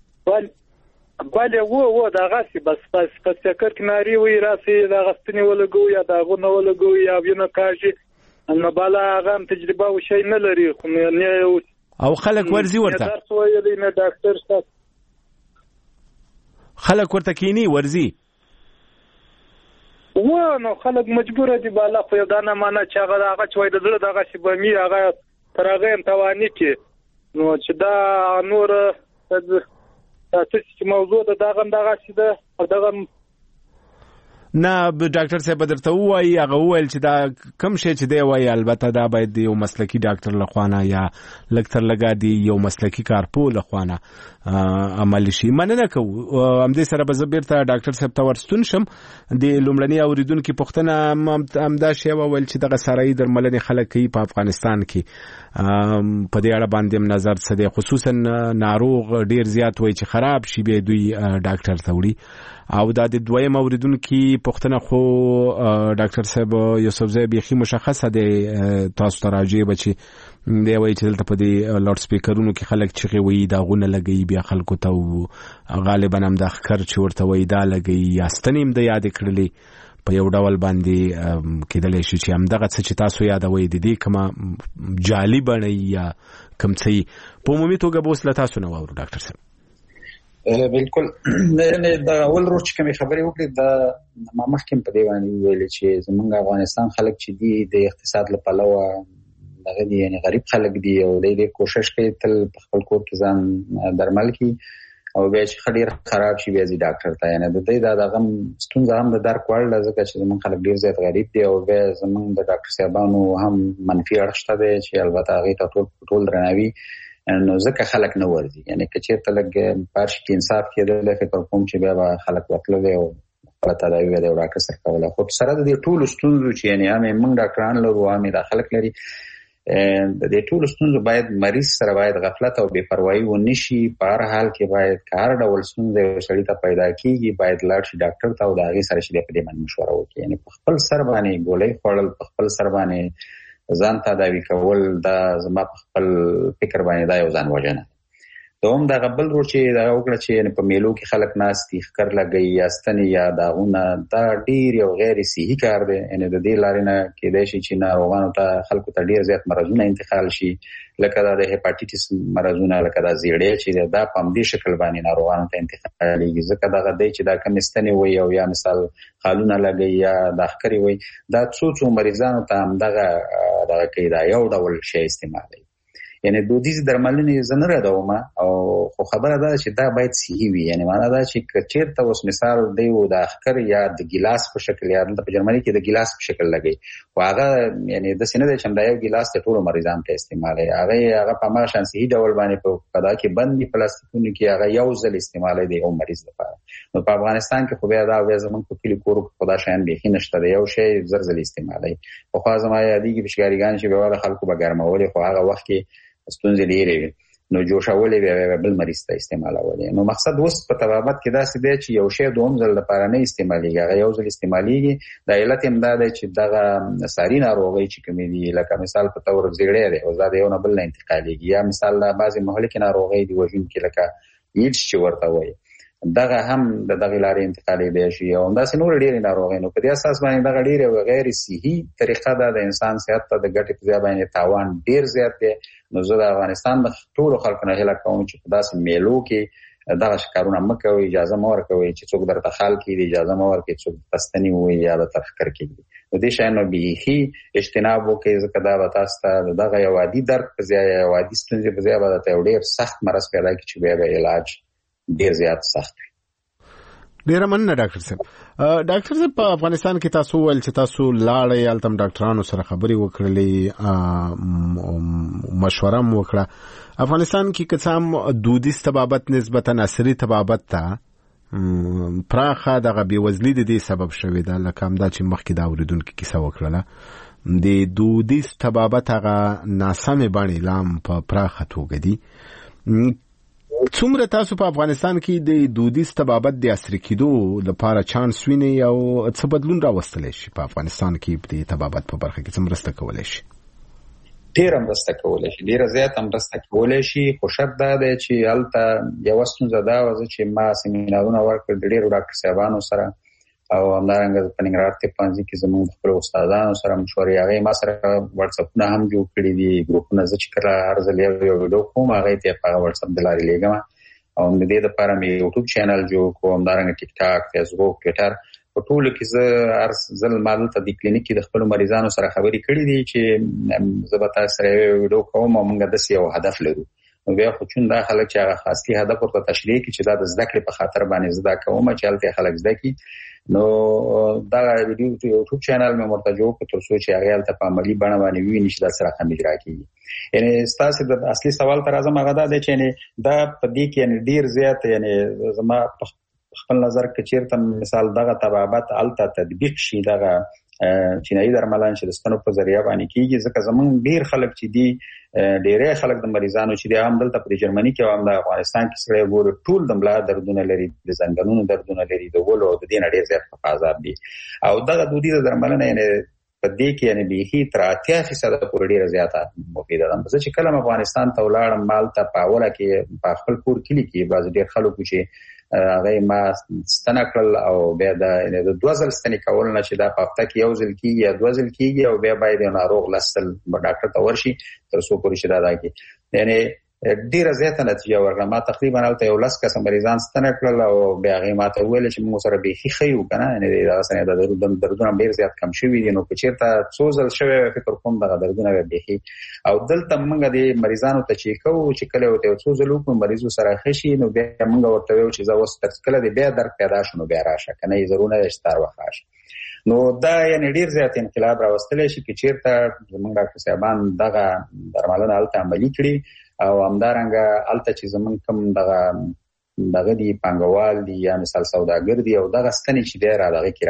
بله و و دغسې بس بس په سپیکر کې ناري وایي راسې دغه ستنې ولګوو یا داغونه ولګوو یا وینه کاږي، نو بالا هغه هم تجربه او شی نه لري، خو نه او خلک ورځي ورته درس ویلی نه ډاکټر صاحب، خلک ورته کینی ورځي و نو خلک مجبور دي بالا خو یو دانه معنا چې هغه هغه چې وای د زړه دغه شی به می هغه تر هغه هم توانی کې، نو چې دا نور تاسو چې موضوع ده دغه دغه شی ده دغه نه ډاکټر صاحب درته وایي هغه وویل چې دا کم شی چې دی وایي البته دا باید یو مسلکي ډاکټر لخوانه یا لږ تر لږه دی یو مسلکي کارپول لخوانه عمل شي. مننه کوو. همدې سره به زه بیرته ډاکټر صاحب ته ورستون شم. د لومړني اورېدونکي پوښتنه همدا شی وویل چې دغه سارایي درملنې خلک کوي په افغانستان کې، په دې اړه باندې هم نظر څه دی، خصوصا ناروغ ډیر زیات وایي چې خراب شي بیا دوی ډاکټر ته وړي. او دا د دویم اوریدونکي پوښتنه خو ډاکټر صاحب یوسفزی بیخي مشخصه دی، تاسو ته راځي بچي دی وایي چې دلته په دې لاډ سپیکرونو کې خلک چغې وایي، داغونه لګوي، بیا خلکو ته غالبا هم دا ښکر چې ورته وایي دا لګوي، یا ستنې هم د یادې کړلې په یو ډول باندې کېدلی شي چې همدغه څه چې تاسو یادوئ د دې کومه جعلي بڼه یا کوم څه په عمومي توګه به اوس له تاسو نه واورو ډاکټر صاحب. بالکل دا اول روز چې کومې خبرې وکړې دا ما مخکې په دې باندې ویل چې زمونږ افغانستان خلک چې دي د اقتصاد له پلوه دغه دي، یعنی غریب خلک دي او دوی کوشش کوي تل په خپل کور کې ځان درمل کړي او بیا چې خډیر خراب شي بیا ځي ډاکټر ته، یعنی د دې دا دغه ستونزه هم د درک وړ ده ځکه چې زمونږ خلک ډیر زیات غریب دي او بیا زمونږ د ډاکټر صاحبانو هم منفي اړخ شته دی چې البته هغې ته ټول ټول درناوي، نو ځکه خلک نه ورځي. یعنی که چېرته لږ پارش کې انصاف کېدلی فکر کوم چې بیا به خلک وتللی او خپله تداوي به د یو ډاکټر سره کوله. خو سره د دې ټولو ستونزو چې یعنې هم موږ ډاکټران لرو هم دا خلک لري، د دې ټولو ستونزو باید مریض سره باید غفلت او بې پروایي ونه شي. په هر حال کې باید که هر ډول ستونزه یو سړي ته پیدا کېږي باید لاړ شي ډاکټر ته او د هغې سره چې دی په دې باندې مشوره وکړي. یعنې په خپل سر باندې ګولۍ خوړل، په خپل سر باندې ځان تداوي کول، دا زما په خپل فکر باندې دا یو ځان وژنه. دوم دا غبل ورو چې دا وکړه چې په میلو کې خلک ناستي خکر لګي یا ستنې یا داغونه دا ډیر یو غیر صحي کار دی. یعنی د دې لارې نه کېدای شي چې ناروغانو ته خلکو ته ډیر زیات مرضونه انتقال شي، لکه دا د هپاتیټس مرضونه، لکه دا زیړې چې دا په همدې شکل باندې ناروغانو ته انتقالېږي. ځکه دغه دی چې دا کوم ستنې وي او یا مثال خالونه لګي یا دا خکرې وي، دا څو څو مریضانو ته همدغه دغه کوي، دا یو ډول شی استعمالوي. یعنی دودیزې درملنې زه نه ردوم، او خو خبره ده چې دا باید صحي وي. یعنی معنا دا چې که چېرته اوس مثال دی و د اخکر یا د ګیلاس په شکل، یا دلته په جرمني کې د ګیلاس په شکل لګي، خو هغه یعنی داسې نه دی چې همدا یو ګیلاس د ټولو مریضانو ته استعمالوي. هغه هغه په هماغه شان صحي ډول باندې په قدا کې بند دي پلاستیکونو کې، هغه یو ځل استعمالوي د یو مریض لپاره. نو په افغانستان کې خو بیا دا بیا زموږ په کلي کورو کې خو دا شیان بیخي نشته دی، یو شی زر ځل استعمالوي. پخوا زما یادېږي پشکاریګانې چې به واله خلکو به ګرمولې، خو هغه وخت کې ستونزې ډېرې وي، نو جوشولې بیا بل مریض ته استعمالولې. نو مقصد اوس په طبابت کې داسې دی چې یو شی دوم ځل لپاره نه استعمالېږي، هغه یو ځل استعمالېږي. د علت هم دا دی چې دغه ساري ناروغۍ چې کومې دي، لکه مثال په طور زیړی دی او دا د یو نه بل نه انتقالېږي، یا مثال دا بعضې مهلکې ناروغۍ دي وژونکي لکه ایډز چې ورته وایي، دغه هم د دغه لارې انتقالېدی شي، او همداسې نور ډېرې ناروغۍ. نو په دې اساس باندې دغه ډېرې غیر صحي طریقه ده، د انسان صحت ته د ګټې په ځای باندې تاوان ډېر زیات دی. نو زه د افغانستان د ټولو خلکو نه هیله کوم چې په داسې میلو کې دغه کارونه مه کوئ، اجازه مه ورکوئ چې څوک درته خال کړي، اجازه مه ورکوئ څوک تستنې ووایي یا درته ښکر کړي. نو دې شیانو بیخي اجتناب وکړئ، ځکه دا به تاسو ته دغه یو عادي درد په ځای یا یو عادي ستونزې په ځای به درته یو ډېر سخت مرض پیدا کړي چې بیا به علاج ډېر زیات سخت وي. ډیره مننه ډاکټر صاحب. ډاکټر صاحب په افغانستان کې تاسو ول چې تاسو لاړې التم ډاکټرانو سره خبرې وکړلې، مشوره مو وکړه. افغانستان کې کڅام دودیز طبابت نسبتا عصري طبابت ته پراخه دغه بیوزلي د دې سبب شوی ده، لکه همدا چې مخکې دا اوریدونکو کیسه وکړله د دودیز طبابت هغه ناسمه باندې لام په پراخه توګه دي. څومره تاسو په افغانستان کې د دودیز طبابت د عصري کېدو لپاره چانس وینئ او څه بدلون راوستلی شي په افغانستان کې د طبابت په برخه کې څه مرسته کولی شي؟ ډېره مرسته کولی شي، ډېره زیاته مرسته کولی شي، خو شرط دا دی چې هلته یوه ستونزه دا وه چې ما سیمینارونه ورکړل د ډېرو ډاکټر صاحبانو سره، او همدارنګه په ننګرهار طب پوهنځي کې زموږ د خپلو استادانو سره مشورې، هغې ما سره واټساپونه هم جوړ کړي دي، ګروپونه. زه چې کله هر ځل یو یو ویډیو کوم هغې ته یې په هغه واټساپ د لارې لېږم، او د دې دپاره مې یوټیوب چینل جوړ کړو، همدارنګه ټیک ټاک، فیسبوک، ټویټر، په ټولو کې زه هر ځل ما دلته د کلینیک کې د خپلو مریضانو سره خبرې کړي دي چې زه به تاسو سره یو ویډیو کوم او موږ داسې یو هدف لرو. نو بیا خو چون دا خلک چې هغه اصلي هدف ورته تشریح کړي چې دا د زده کړې په خاطر باندې زه دا کوم چې هلته خلک زده کړي، نو دا ویډیو یوټیوب چینل مې ورته جوړ کړ تر څو چې هغه هلته په عملي بڼه باندې وویني چې دا څه رقم اجرا کېږي. یعنې ستاسو د اصلي سوال ته راځم، هغه دا دی چې یعنې دا په دې کې یعنې ډېر زیات یعنې زما خپل نظر کې چېرته مثال دغه طبابت هلته تطبیق شي، دغه چینایي درملان چې د ستنو په ذریعه باندې کېږي، ځکه زمونږ ډېر خلک چې دي، ډېری خلک د مریضانو چې دي هم دلته په جرمني کې او هم د افغانستان کې سره ګورو ټول د ملا دردونه لري، د زنګنونو دردونه لري، د ولو او د دې نه ډېر زیات عذاب دي. او دغه دودیزه درملنه یعنې په دې کې یعنې بیخي تر اتیا فیصده پورې ډېره زیاته مفیده ده. زه چې کله افغانستان ته ولاړم، ما هلته په اوله کې په خپل کور کلي کې بعضې ډېر خلکو چې هغه ما ستنه کړل، او بیا د دوه ځل ستنې کول نه چې دا په هفته کې یو ځل کېږي یا دوه ځل کېږي، او بیا باید یو ناروغ لس ځل ډاکټر ته ورشي تر څو پورې چې دا دا کړي. یعنې ډېره زیاته نتیجه ورکړه. ما تقریبا هلته یو لس کسه مریضان ستنه کړل، او بیا هغې ما ته وویل چې موږ سره بیخي ښه یو که نه، یعنې دغه سره د دردونه ډېر زیات کم شوي دي. نو که چېرته څو ځل شوی وی فکر کوم دغه دردونه به بیخي. او دلته موږ د مریضانو ته چې کوو چې کله ورته یو څو ځل وکړو مریض ورسره ښه شي، نو بیا موږ ورته ویو چې زه اوس تر کله دې بیا درد پیدا شو نو بیا راشه، که نه یې ضرور نه دی چې تا وخت راشه. نو دا یعنې ډېر زیات انقلاب راوستلی شي که چېرته زموږ ډاکټر صاحبان دغه درملنه هلته عملي کړي، او همدارنګه هلته چې زمونږ کوم دغه دغه دي پانګوال دي یا مثال سوداګر دي، او دغه ستنې چې دی را دغه کې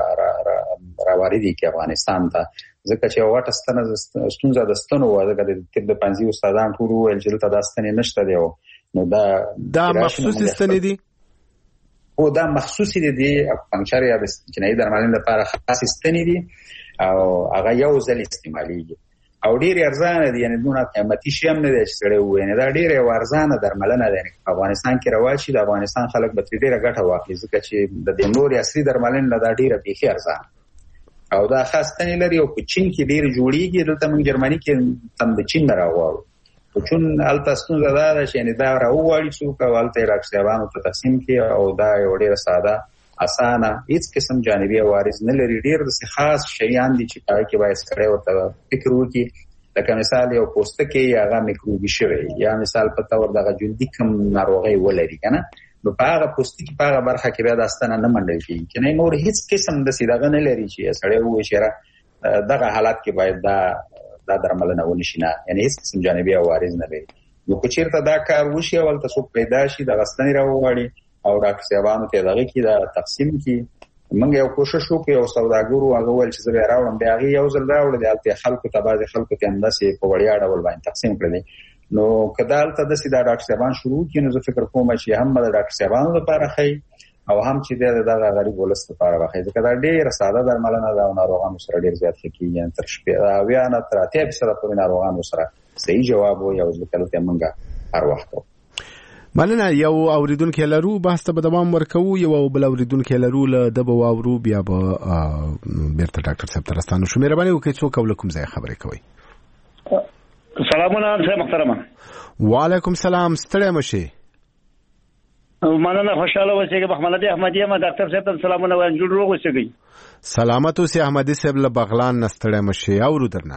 راواردې کړي افغانستان ته، ځکه چې یو واټه ستنه ستونزه د ستنو وه، ځکه د طب د پوهنځي استادان ټول وویل چې دلته دا ستنې نشته دی. نو دا دا مخصوصي ستنې دي، او دا مخصوصي دي د اکوپنکچر یا د چینایي درملنې لپاره خاصې ستنې دي، او هغه یو ځل استعمالېږي. او ډېر ارزانه دي، یعنی دونه قیمتي شی هم نه دی چې سړی ووایي. دا ډېره یوه ارزانه درملنه ده. په افغانستان کې رواج شي، د افغانستان خلک به ترې ډېره ګټه واخلي، ځکه چې د دې نورې عصري درملنې نه دا ډېره بیخي ارزانه او دا خاص تنې لري. او په چین کې ډېر جوړېږي. دلته موږ جرمني کې تم د چین نه راغواړو. په چون هلته ستونزه دا ده چې یعنې دا راوغواړي څوک او هلته یې ډاکټر صاحبانو ته تقسیم کړي او دا یو ډېره ساده اسانه هیڅ قسم جانبي عوارض نه لري. ډېر داسې خاص شیان دي چې په هغه کې باید سړی ورته فکر وکړي. لکه مثال یو پوستکی هغه میکروبي شوی یا مثال په تور دغه جلدي کم ناروغي ولري که نه، نو په هغه پوستکي په هغه برخه کې بیا دا ستنه نه منډل کېږي که نه نور هیڅ قسم داسې دغه نه لري چې سړی ووایي چې دغه حالت کې باید دا دا درملنه ونشي. نه، یعنې هیڅ قسم جانبي عوارض نه لري. نو که چېرته دا کار وشي او هلته څوک پیدا شي دغه ستنې راوغواړي او ډاکټر صاحبانو ته دغه کې دا تقسیم کړي. موږ یو کوشش وکړو یو سوداګرو هغه ویل چې زه به راوړم، بیا هغې یو ځل راوړل دی، هلته خلکو ته بعضې خلکو ته همداسې په وړیا ډول باندې تقسیم کړی. نو که دا هلته داسې دا ډاکټر صاحبان شروع کړي نو زه فکر کوم چې هم به د ډاکټر صاحبانو لپاره ښایي او هم چې دی د دغه غریب ولس لپاره به ښایي، ځکه دا ډېره ساده درملنه ده او ناروغانو سره ډېر زیات ښه کېږي. یعنې تر اویا نه تر اتیا فیصده پورې ناروغانو سره صحیح جواب وایي او ځکه دلته موږ هر وخت کوو. مننه. یو اوریدونکي لرو، بحث ته به دوام ورکوو. یو بل اوریدونکي لرو، له ده به واورو، بیا به بیرته ډاکټر صاحب ته راستانو شو. مهرباني وکړئ څوک او له کوم ځایه خبرې کوئ؟ سلامونه صاحب محترمه. وعلیکم سلام، ستړی مه شئ. مننه، خوشحاله اوسئ. محمد احمدي یم، ډاکټر صاحب ته سلامونه وایم. جوړ روغ اوسئ. سلامت اوسئ احمدي صاحب، له بغلان نه ستړی مه شئ. اورو درنه.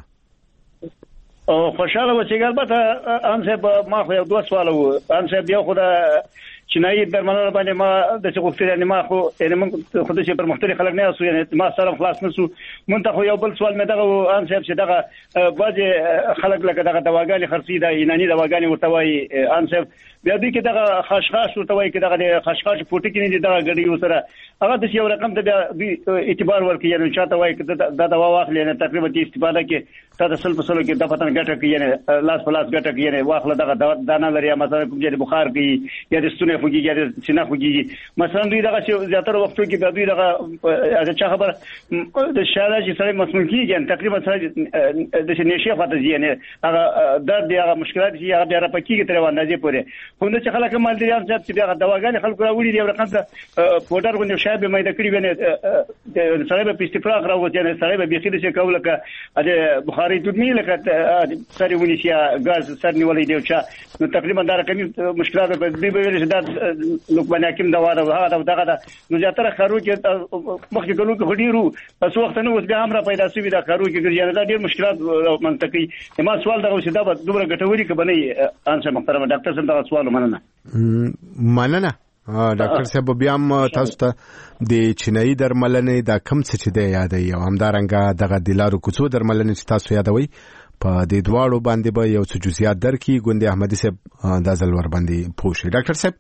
او خوشاله اوسئ. البته ان صاحب ما خو یو دوه سوال وو. ان صاحب یو خو د چینایي درملنه باندې ما د څه غوښتل یعنې ما خو یعنې موږ خو داسې پرمختللي خلک نه یاستو، یعنې ما سره خلاص نه سو. مونږ ته خو یو بل سوال مې دغه و ان صاحب چې دغه بعضې خلک لکه دغه دواګانې خرڅوي، د یوناني دواګانې ورته وایي ان صاحب، بیا دوی کې دغه خشخاش ورته وایي چې دغه د خشخاش پوټکي نه دي دغه ګډوي ورسره، هغه داسې یو رقم ته بیا دوی اعتبار ورکوي. یعنې چاته وایي دا دوا واخلي، یعنې تقریبا دې استفاده کې تا د سل په سلو کې د پتن ګټه کوي، یعنې لاس په لاس ګټه کوي. یعنې واخله دغه دانه لري یا مثلا کوم ځای بخار کوي یا د ستونی خوږېږي یا د سینه خوږېږي. مثلا دوی دغه زیاتره وختو کې بیا دوی دغه چا خبره د شاله چې سړی مسموم کېږي، یعنې تقریبا سړی داسې نشې خواته ځي، یعنې هغه درد دی، هغه مشکلات چې هغه بیا رفع کېږي تر یوه اندازې پورې. خو همدا چې خلک مالداران صاحب چې بیا دواګانې خلکو راوړي دي، یو رقم ته پوډر غوندې شی به میده کړي وي، سړی به په استفراغ راووت، یعنې سړی به بیخي داسې کوو لکه د بخاري دود نه لکه سر یې ونیسي یا ګاز سر نیولی دی او چا، نو تقریبا دا رقمي مشکلات به دوی به ویل چې دا لقمان حکیم دوا ده هغه ده دغه ده. نو زیاتره ښارو کې مخکې کلو کې خو ډېر وو، څه وخت نه اوس بیا هم را پیدا شوي دا ښارو کې ګرځي، دا ډېر مشکلات رامنځته کوي. ما سوال دغه چې دا به دومره ګټوري که به نه وي؟ ان صاحب محترمه ډاکټر صاحب دغه سوال مننه. مننه ډاکټر صاحب. بیا هم تاسو ته د چینایي درملنې دا کم څه چې دی یادوي او همدارنګه دغه د لارو کوڅو درملنې چې تاسو یادوئ په دې دواړو باندې به یو څه جزئیات درکړي. ګوندې احمدي صاحب دا ځل ورباندې پوه شي. ډاکټر صاحب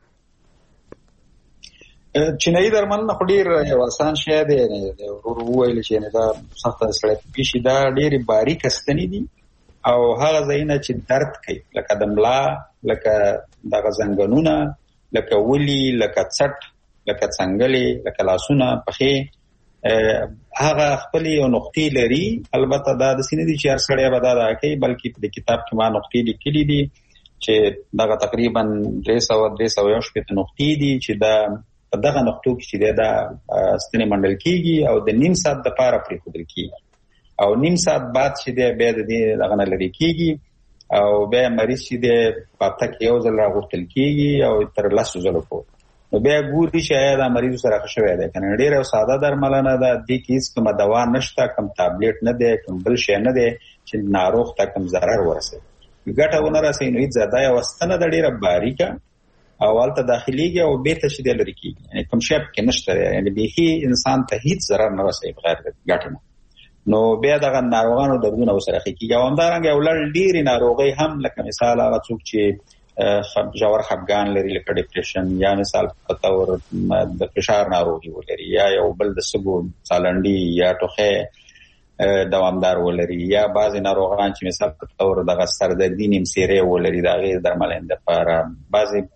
چینایي درملنه خو ډېر یو اسان شی دی، ورور وویل چې یعنې دا سخته سړی پکې شي، دا ډېرې باریکه ستنې دي او هغه ځایونه چې درد کوي لکه د ملا، لکه دغه زنګنونه، لکه ولي، لکه څټ، لکه څنګلې، لکه لاسونه، پښې، هغه خپلې یو نقطې لري. البته دا داسې نه دي چې هر سړی به دا دا کوي، بلکې په دې کتاب کې ما نقطې لیکلي دي چې دغه تقریبا درې سوه درې سوه یو شپېته نقطې دي چې دا په دغه نقطو کې چې دی دا ستنې منډل کېږي او د نیم ساعت دپاره پرېښودل کېږي او نیم ساعت بعد چې دی بیا د دې دغه نه لرې کېږي او بیا مریض چې دی په هفته کې یو ځل راغوښتل کېږي او تر لسو ځلو پورې. نو بیا ګوري چې آیا دا مریض سره ښه شوی دی که نه. ډېره ساده درملنه ده، دې کې هېڅ کومه دوا نشته، کوم تابلیټ نه دی، کوم بل شی نه دی چې ناروغ ته کوم ضرر ورسوي، ګټه ونه رسوي. نو هېڅ دا یوه ستنه ده ډېره باریکه او هلته داخلېږي او بېرته چې دی لرې کېږي، یعنې کوم شی پکې نشته دی، یعنې بیخي انسان ته هېڅ ضرر نه رسوي بغیر د ګټې نه. نو بیا دغه ناروغانو دردونه ورسره ښه کېږي. او همدارنګه یو لړ ډېرې ناروغۍ هم لکه مثال هغه څوک چې ژور خفګان لري لکه ډپریشن یا مثال په طور د فشار ناروغي ولري یا یو بل د سږو سالنډي یا ټوخی دوامدار ولري یا بعضې ناروغان چې مثال په طور دغه سردردي نیمڅیری ولري د هغې درملنې دپاره، بعضې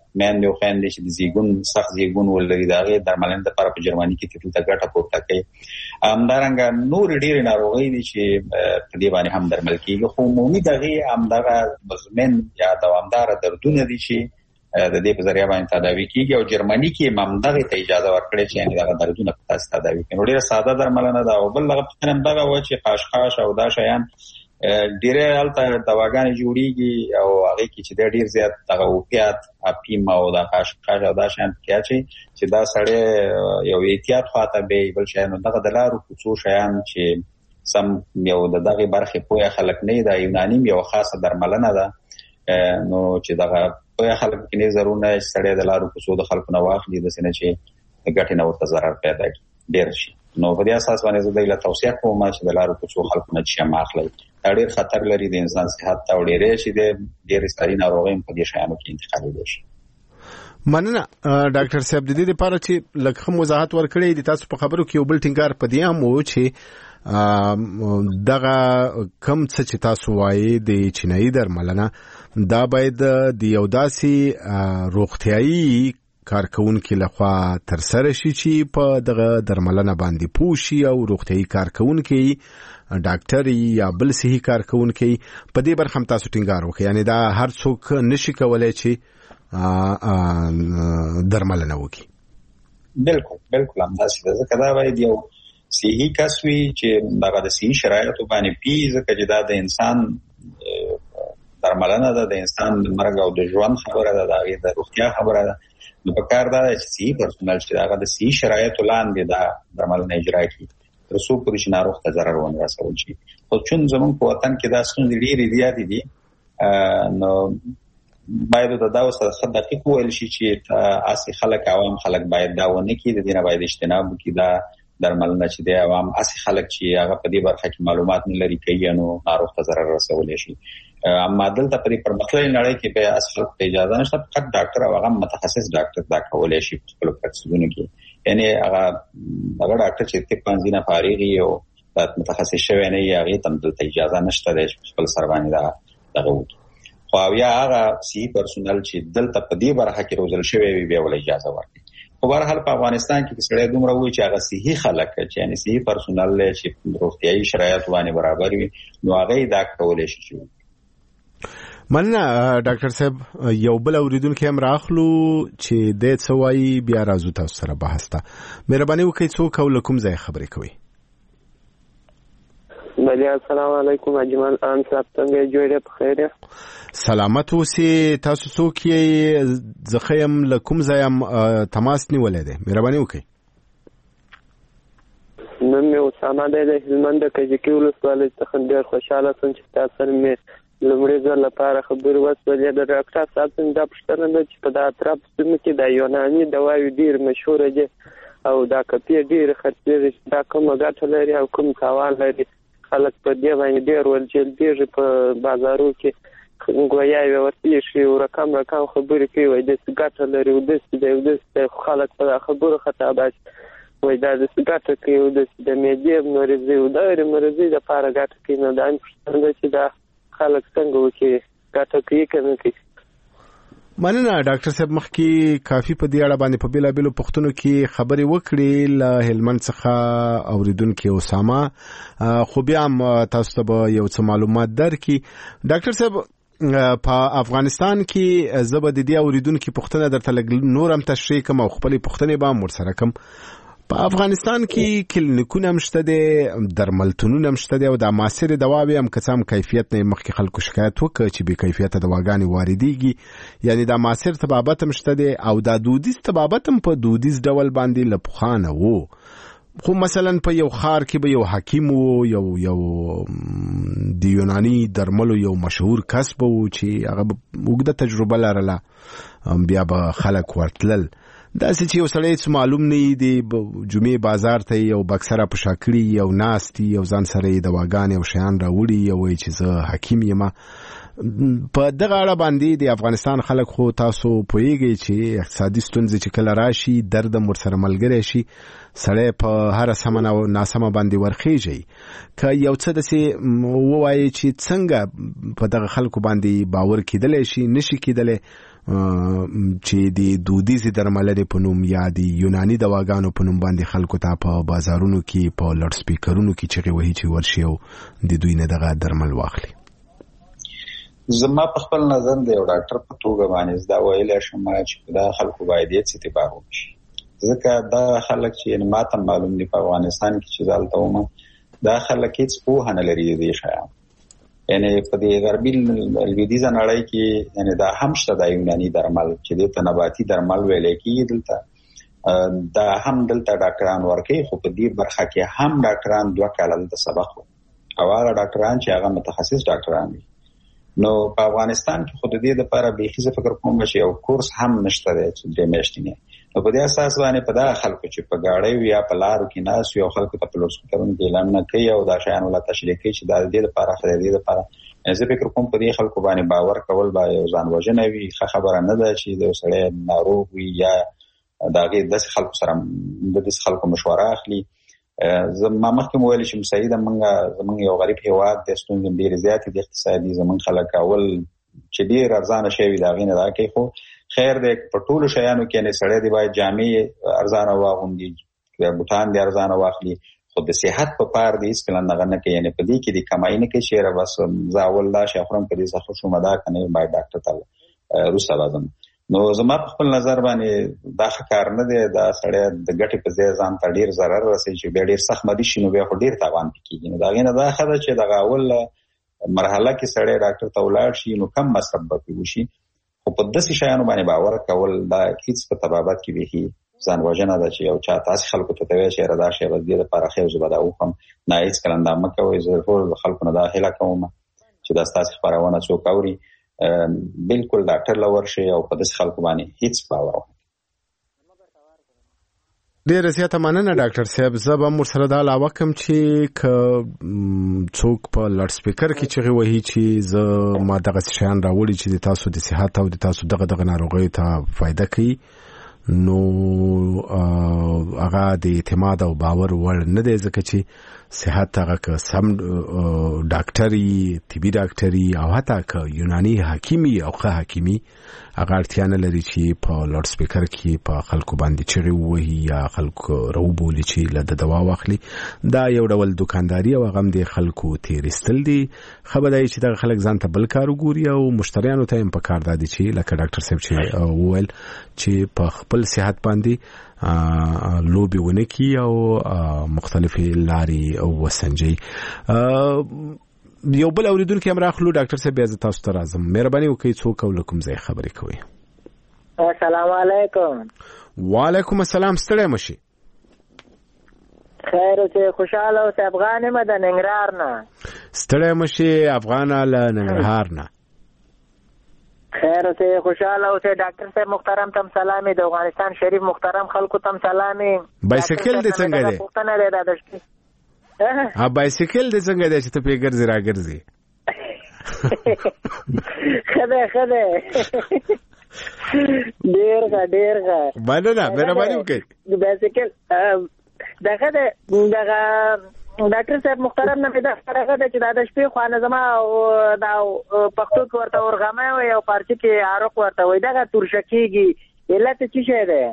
مېندې او خویندې چې د زیږون سخت زیږون ولري د هغې درملنې لپاره په جرمني کې دلته ګټه پورته کوي. همدارنګه نورې ډېرې ناروغۍ دي چې په دې باندې هم درمل کېږي، خو عمومي د هغې همدغه مزمن یا دوامداره دردونه دي چې د دې په ذریعه باندې تداوي کېږي او جرمني کې همدغې ته اجازه ورکړې چې یعنې دغه دردونه په تاسو تداوي کړي. نو ډېره ساده درملنه ده. او بل دغه پوښتنه همدغه وه چې خاشخاش او دا شیان ډېرې هلته دواګانې جوړېږي او هغې کې چې دی ډېر زیات دغه اوپیات اپیم او دا خاشخاش او دا شیان پکې اچوي چې دا سړی یو احتیاط خواته بیایي. بل شی نو دغه د لارو کوڅو شیان چې سم یو د دغې برخې پوهه خلک نه وي، دا یونانیم یو خاصه درملنه ده. نو چې دغه پوهه خلک کې نه ضرور نه چې سړی د لارو کوڅو د خلکو نه واخلي داسې نه چې ګټې نه ورته ضرر پیدا کړي ډېر شي. نو په دې اساس باندې زه دوی له توصیه کوم چې د لارو کوڅو خلکو نه شیان اخلي. دا ډېر خطر لري د انسان صحت ته او ډېرې چې د ډېرې ساري ناروغۍ په دې شیانو کې انتقالېدای شي. مننه ډاکټر صاحب. د دې لپاره چې لکه هم وضاحت ورکړی دي تاسو په خبرو کې یو بل ټینګار په دې هم و چې دغه کم څه چې تاسو وایي د چینایي درملنه دا باید د یو داسې روغتیایي کارکونکو لخوا تر سره شي چې په دغه درملنه باندې پوه شي او روغتیایي کارکونکو ډاکټر یا بل صحي کارکونکو په دې برخه هم تاسو ټینګار وکړئ. یعنی دا هر څوک نشي کولای چې درملنه وکړي. بالکل بالکل همداسې ده. ځکه دا باید یو صحي کس وي چې دغه د صحي شرایطو باندې پوهېږي، ځکه چې دا د انسان درملنه ده، د انسان د مرګ او د ژوند خبره ده، د هغې د روغتیا خبره ده. نو په کار دا ده چې صحي پرسونل چې هغه د صحي شرایطو لاندې دا درملنه اجرا کړي تر څو پورې چې ناروغ ته ضرر ونه رسول شي. خو چون زموږ په وطن کې دا ستونزې ډېرې زیاتې دي، نو باید د دا اوس ښه دقیق وویل شي چې هسې خلک عوام خلک باید دا ونه کړي، د دې نه باید اجتناب وکړي. دا درملنه چې دی عوام هسې خلک چې هغه په دې برخه کې معلومات نه لري کوي نو ناروغ ته ضرر رسولی شي. اما دلته په دې پرمختللې نړۍ کې به هسې خلکو ته اجازه نشته، فقط ډاکټر او هغه متخصص ډاکټر دا کولی شي په خپلو پراکټسونو کې. یعنې هغه هغه ډاکټر چې طب پوهنځي نه فارغ وي او متخصص شوی نه وي هغې ته هم دلته اجازه نشته دی چې خپل سر باندې دغه وکړي. خو یا هغه صحي پرسونل چې دلته په دې برخه کې روزل شوی وي بیا ول اجازه ورکړي. خو بهرحال په افغانستان کې سړی دومره وایي چې هغه صحي خلک چې یعنې صحي پرسونل دی چې روغتیایي شرایطو باندې برابر وي نو هغې دا کولی شي چې مننه ډاکټر صاحب. یو بل اوریدونکی هم راخلو چې دې څه وایي بیا راځو تاسو سره بحث ته. مهرباني وکړئ څوک او له کوم ځای خبرې کوئ؟ بله السلام علیکم اجمل آن صاحب څنګه جوړه په خیر؟ سلامت اوسئ. تاسو څوک یې؟ زه ښه یم. له کوم ځای هم تماس نیولی دی؟ مهرباني وکړئ. نوم مې اسامه دی د هلمند د کجکي ولسوالۍ څخه. ډېر خوشحاله شوم چې تاسو سره مې لومړي ځل لپاره خبرې وشولې. د ډاکټر صاحب څخه دا پوښتنه ده چې په دا اطرافو سیمو کې دا یوناني دواوې ډېرې مشهوره دي او دا کپې ډېرې خرڅېږي، دا کومه ګټه لري او کوم تاوان لري؟ خلک په دې باندې ډېر ورجلبېږي په بازارو کې، ګویاوې ورته ایښي او رقم رقم خبرې کوي، وایي داسې ګټه لري او داسې دی او داسې دی. خلک په دا خبرو خطا باسي، وایي دا داسې ګټه کوي او داسې د معدې مرضۍ او دغې مرضۍ دپاره ګټه کوي. نو دا مې پوښتنه ده چې دا خلک څنګه وکړي، ګټه کوي که نه کوي؟ مننه ډاکټر صاحب. مخکې کافي په دې اړه باندې په بېلابېلو پوښتنو کې خبرې وکړې له هلمند څخه اوریدونکي اسامه، خو بیا هم تاسو ته به یو څه معلومات درکړي. ډاکټر صاحب په افغانستان کې زه به د دې اوریدونکي پوښتنه درته لږ نور هم تشریح کړم او خپلې پوښتنې به هم ورسره کړم. په افغانستان کې کلینیکونه هم شته دي، درملتونونه هم شته دي او د معاصرې دواوې هم که څه هم کیفیت نه مخکې خلکو شکایت وکړ چې بې کیفیته دواګانې واردېږي. یعنې د معاصر طبابت هم شته دي او دا دودیز طبابت هم په دودیز ډول باندې له پخوا نه و. خو مثلا په یو ښار کې به یو حکیم و، یو یو د یوناني درملو یو مشهور کس به و چې هغه اوږده تجربه لرله، بیا به خلک ورتلل. داسې چې یو سړی څه معلوم نه وي، د جمعې بازار ته یو بکسره په شا کړي یو ناست وي او ځان سره یې دواګانې او شیان راوړي او وایي چې زه حکیم یم. په دغه اړه باندې د افغانستان خلک خو تاسو پوهیږئ چې اقتصادي ستونزې چې کله راشي درد هم ورسره ملګری شي، سړی په هره سمه او ناسمه باندې ورخیږي. که یو څه داسې ووایي چې څنګه په دغه خلکو باندې باور کېدلی شي، نشي کېدلی، چې د دودیزي درملنې په نوم یا د یوناني دواګانو په نوم باندې خلکو ته په بازارونو کې په لوډ سپیکرونو کې چغې وهي چې ورشي او د دوی نه دغه درمل واخلي. زما په خپل نظر د یو ډاکټر په توګه باندې دا ویل شم چې دا خلکو باید یې ستیبار وشي، ځکه دا خلک چې ماته معلوم دي په افغانستان کې چې دالته ومه دا خلک هیڅ پوهه نه لري دي شایان، یعنی په دې غربي لویدیځه نړۍ کې یعنی دا هم شته د یوناني درمل چې د نباتي درمل ویل کېږي، دلته دا هم دلته ډاکټران ورکوي، خو په دې برخه کې هم ډاکټران دوه کاله د سبق او هغه ډاکټران چې هغه متخصص ډاکټران دي. نو په افغانستان کې خود دې لپاره به هیڅ فکر کوم چې یو کورس هم نشته دی چې درې میاشتې نه. نو په دې اساس باندې په دا خلکو چې په گاډي یا په لارو کې ناس یو خلکو ته په لوړ سپیکرونو کې اعلان نه کوي او دا شیان ولا تشریح کوي چې دا دې لپاره خدای دې لپاره زه فکر کوم په دې خلکو باندې باور کول به یو ځان وژنه وي. ښه خبره نه ده چې د سړی ناروغ وي یا داغه د خلکو سره د دې خلکو مشوره اخلي. زما مخکې ویل چې مساعده منګه زمونږ یو غریب هیواد د ستونزې ډېرې زیاتې د اقتصادي زمونږ خلک اول چې ډېر ارزانه شوي د هغې نه راکوي، خو خیر دی په ټولو شیانو کې یعنې سړی دی باید جامې ارزانه واغوندي، بوټان دی ارزانه واخلي، خو د صحت په پار دی هېڅکله دغه نه کوي، یعنې په دې کې د کمایي نه کوي چې یاره بس زه اول دا شی خورم په دې څه ښه شومه دا که نه باید ډاکټر ته وروسته به ځم. نو زما په خپل نظر باندې دا ښه کار نه دی، دا سړی د ګټې په ځای ځان ته ډېر ضرر رسوي چې بیا ډېر سخت مریض شي نو بیا خو ډېر تاوان پې کېږي. نو د هغې نه دا ښه ده چې دغه اول مرحله کې سړی ډاکټر ته ولاړ شي نو کم مصرف به پرې وشي، خو په داسې شیانو باندې باور کول دا هېڅ په طبابت کې بیخي ځان وژنه ده چې یو چا تاسې خلکو ته ته وایي چې یاره دا شی به د دې لپاره ښه زه به دا وخورم. نه هېڅکله دا مه کوئ. زه ټول خلکو نه دا هیله کوم چې دا ستاسې خپرونه څوک اوري بالکل ډاکټر له ورشي او په داسې خلکو باندې هیڅ باور ونه. ډېره زیاته مننه ډاکټر صاحب. زه به هم ورسره دا علاوه کړم چې که څوک په لاډ سپیکر کې چغې وهي چې زه ما دغسې شیان راوړي چې د تاسو د صحت او د تاسو دغه دغه ناروغیو ته فایده کوي، نو هغه د اعتماد او باور وړ نه دی، ځکه چې صحت هغه که سم ډاکټري طبي ډاکټري او حتی که یوناني حکیمي او ښه حکیمي هغه اړتیا نه لري چې په لاډ سپیکر کې په خلکو باندې چغې ووهي یا خلکو راوبولي چې له د دوا واخلي. دا یو ډول دوکانداري او هغه هم د خلکو تېرېستل دي. ښه به دا چې دغه خلک ځان ته بل کار وګوري او مشتریانو ته هم پکار دا دي چې لکه ډاکټر صاحب چې وویل چې په خپل صحت باندې لوبي ونه کی او مختلفې لارې او وسنجي. یو بل اوریدونکو هم راخلو ډاکټر صاحب بیا زه تاسو ته راځم. مهرباني وکړئ څوک او له کوم ځای خبرې کوئ؟ السلام علیکم. وعلیکم السلام. ستړی مه شئ. خیر اوسئ، خوشحاله اوسئ. افغان یم د ننګرهار نه. ستړی مه شئ افغانه له ننګرهار نه. خیر اوسئ، خوشحاله اوسئ. ډاکټر صاحب محترم تم سلامي، د افغانستان شریف محترم خلکو تم سلامي. بایسکل دې څنګه دی؟ پوښتنه لري دا دشتي. ها بایسکل دې څنګه دی چې ته پې ګرځې راګرځې؟ ښه دی ښه دی، ډېر ښه ډېر ښه. مننه، مهرباني وکړئ. بایسکل دغه دی دغه ډاکټر صاحب محترم نه مې دا هغه ده چې دا د شپې خوا نه زما دا پښتو کې ورته ورغمی وایي او فارسي کې عارق ورته وایي، دغه تورشه کېږي، علت یې څه شی دی؟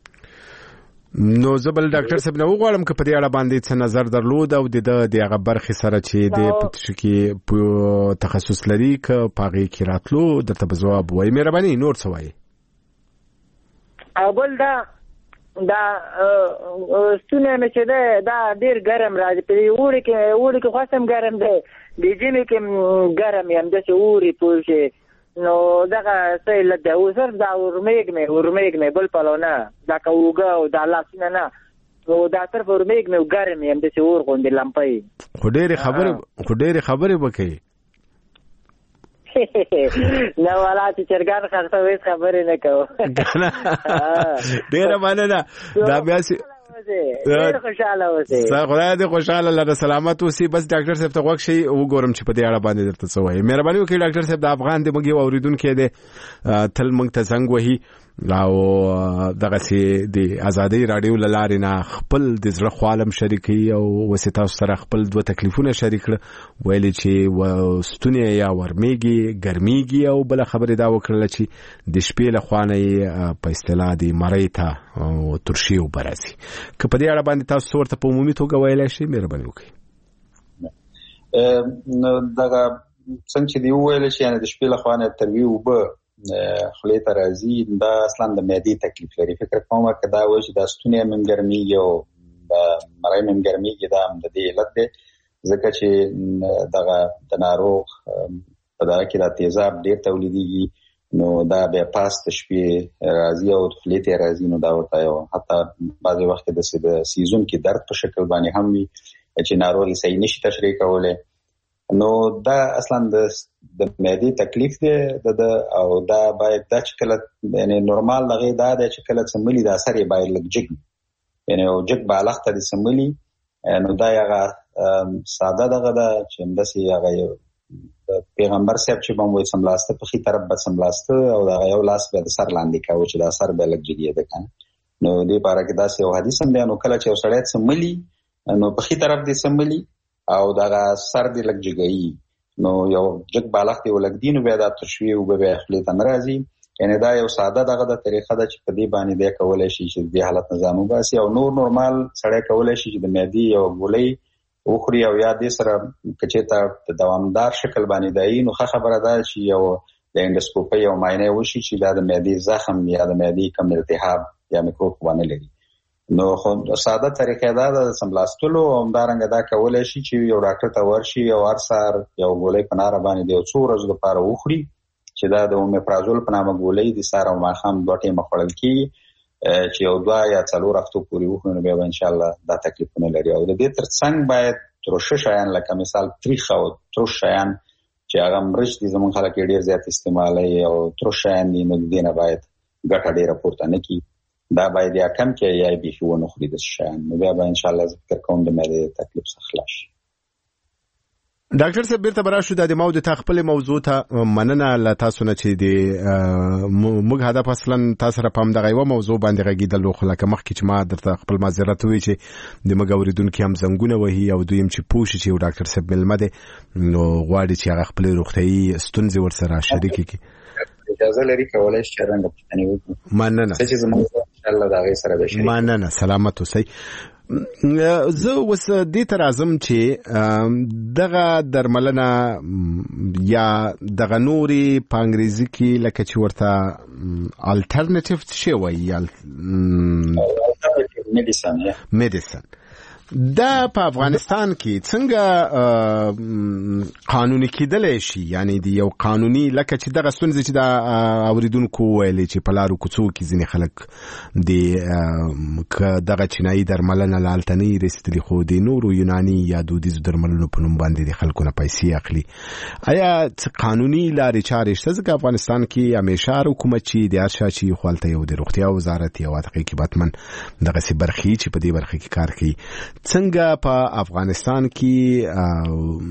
نو زه بل ډاکټر صاحب نه وغواړم که په دې اړه باندې څه نظر درلود او د ده د هغه برخې سره چې د په تشو کې تخصص لري که په هغې کې راتلو درته به ځواب وایي. مهرباني نور څه وایي؟ او بل دا دا ستونی مې چې دی دا ډېر ګرم راځي، په اوړي کې اوړي کې خاص هم ګرم دی، د ژمي کې ګرم یم، داسې اوري پوه شي. نو دغه څه علت دی؟ او صرف دا ورمېږ مې ورمېږ مې بل پلو نه، دا که اوږه او دا لاسونه نه، نو دا صرف ورمېږ مې ګرم یم، داسې اور غوندې لمپۍ. خو ډېرې خبرې خو ډېرې خبرې به کوي. نه والا چې چرګان خرڅه هېڅ خبرې نه کوو. ډېره مننه. دا بیا ډېر خوشحاله اوسئ. خدای دې خوشحاله لره سلامت اوسئ. بس ډاکټر صاحب ته غوږ شئ وګورم چې په دې اړه باندې درته څه وایي. مهرباني وکړئ ډاکټر صاحب. د افغان د موږ یو اورېدونکی دی تل موږ ته زنګ وهي او دغه سي د ازادي رادیو لارې نه خپل د زړه خوالم شریکي او وستا سره خپل دوه تکلیفونه شریک کړ ویل چې وستونه یا ورمېږي ګرميږي او بل خبره دا وکړل چې د شپې له خوانې په اصطلاح د مریته او ترشي وبرسي که په دې اړه باندې تاسو ورته په عمومي توګه ویلای شئ مهرباني وکړئ. نو دغه څنګه چې دی ویل چې یعنی د شپې له خوانې تروي وب خلې ته راځي دا اصلا د معدې تکلیف لري. فکر کوم چې دا وایي چې د ستوني من ګرميږي او د مړی من ګرميږي دا هم د دې علت دی ځکه چې دغه د ناروغ په دا کې د تیزاب ډېر تولیدېږي نو دا بیا پاس د شپې راځي او خلې ته راځي نو دا ورته یو حتی بعضې وخت د سیزون کې درد په شکل باندې هم وي چې ناروغ یې صحیح نشي تشریح کولی. نو دا اصلا د د معدې تکلیف دی د او دا باید دا چې کله یعنی نورمال دغه دا د چې کله سملي دا سره باید لږ جګ یعنی او جګ بالغ ته د سملي نو دا هغه ساده دغه دا چې اندسي هغه پیغمبر صاحب چې باندې وي سملاسته په خي طرف به سملاسته او دا یو لاس به سر لاندې کاوه چې دا سر به لږ جګي ده کنه. نو دې باره کې دا یو حدیث هم دی نو کله چې وسړی سملي نو په خي طرف دې سملي او دغه سر دی لږ جګي نو یو جګ بالغ دی ولګ دینو بیا د تشوی او به خپل تنرازي یعنی دا یو ساده دغه د طریقه ده چې په دې باندې د کولای شي چې د حالت نظام وباسي او نور نورمال سړی کولای شي چې د معدې او ګولۍ او خوري او یا د سره کچته د دوامدار شکل باندې دی نو خبره ده چې یو د انډوسکوپي او معاینه وشي چې دا د معدې زخم یا د معدې کم التهاب یا میکروب باندې لري. نو خو ساده طریقه دا د سملاستلو او همدارنګه دا کولای شي چې یو ډاکټر ته ورشي او هر سهار یو ګولۍ په ناره باندې یو څو ورځې لپاره وخوري چې دا د اومیپرازول په نامه ګولۍ د سهار او ماښام دوه ټیمه خوړل کېږي چې یو دوه یا څلور هفتو پورې وخوري نو بیا به انشاءالله دا تکلیفونه لري. او د دې تر څنګ باید ترشه شیان لکه مثال تریخ او ترش شیان چې هغه مرچ دي زموږ خلک یې ډېر زیات استعمالوي او ترش شیان دي نو د دې نه باید ګټه ډېره پورته نه کړي دا باید یا کم کې یا بیخي ونه خوري د شیان نو بیا به انشاءالله فکر کوم د معدې تکلیف څخه خلاص شي. ډاکټر صاحب بیرته براشو د موضوع ته خپل موضوع ته مننه له تاسو نه چې د موږ هدف اصلا تاسو را پام دغه یو موضوع باندې غږیدل خو لکه مخکې چې ما درته خپل معذرت وی چې د موږ اوریدونکو هم زنګونه وهي او دویم چې پوښي چې ډاکټر صاحب ملمه ده نو غواړي چې هغه خپل روغتيایي ستونزې ورسره شریک کړي. اجازه لري کولای شي څنګه پوښتنه وکړي. مننه چې زموږ ان شاء الله دا غي سره به شي. مننه سلامت اوسئ. زه وس دې تر اعظم چې دغه درملنه یا دغه نوري په انګریزي کې لکه چې ورته الټرنیټیو شی وایي میډیسن میډیسن دا په افغانستان کې څنګه قانوني کېدلی شي یعنی دی یو قانوني لکه چې دغه ستونزې چې دا اوریدونکو ویلي چې په لارو کوڅو کې ځینې خلک د دغه چینایي درملنه له هلته نه رسېدلي خو د نورو یوناني یا دودیزو درملنو په نوم باندې د خلکو نه پیسې اخلي. آیا څه قانوني لارې چارې شته؟ ځکه افغانستان کې همیشه هر حکومت چې د هر چا چې خو هلته یو د روغتیا وزارت یا واقعي کې باتمن دغسې برخې چې په دې برخه کې کار کوي څنګه په افغانستان کې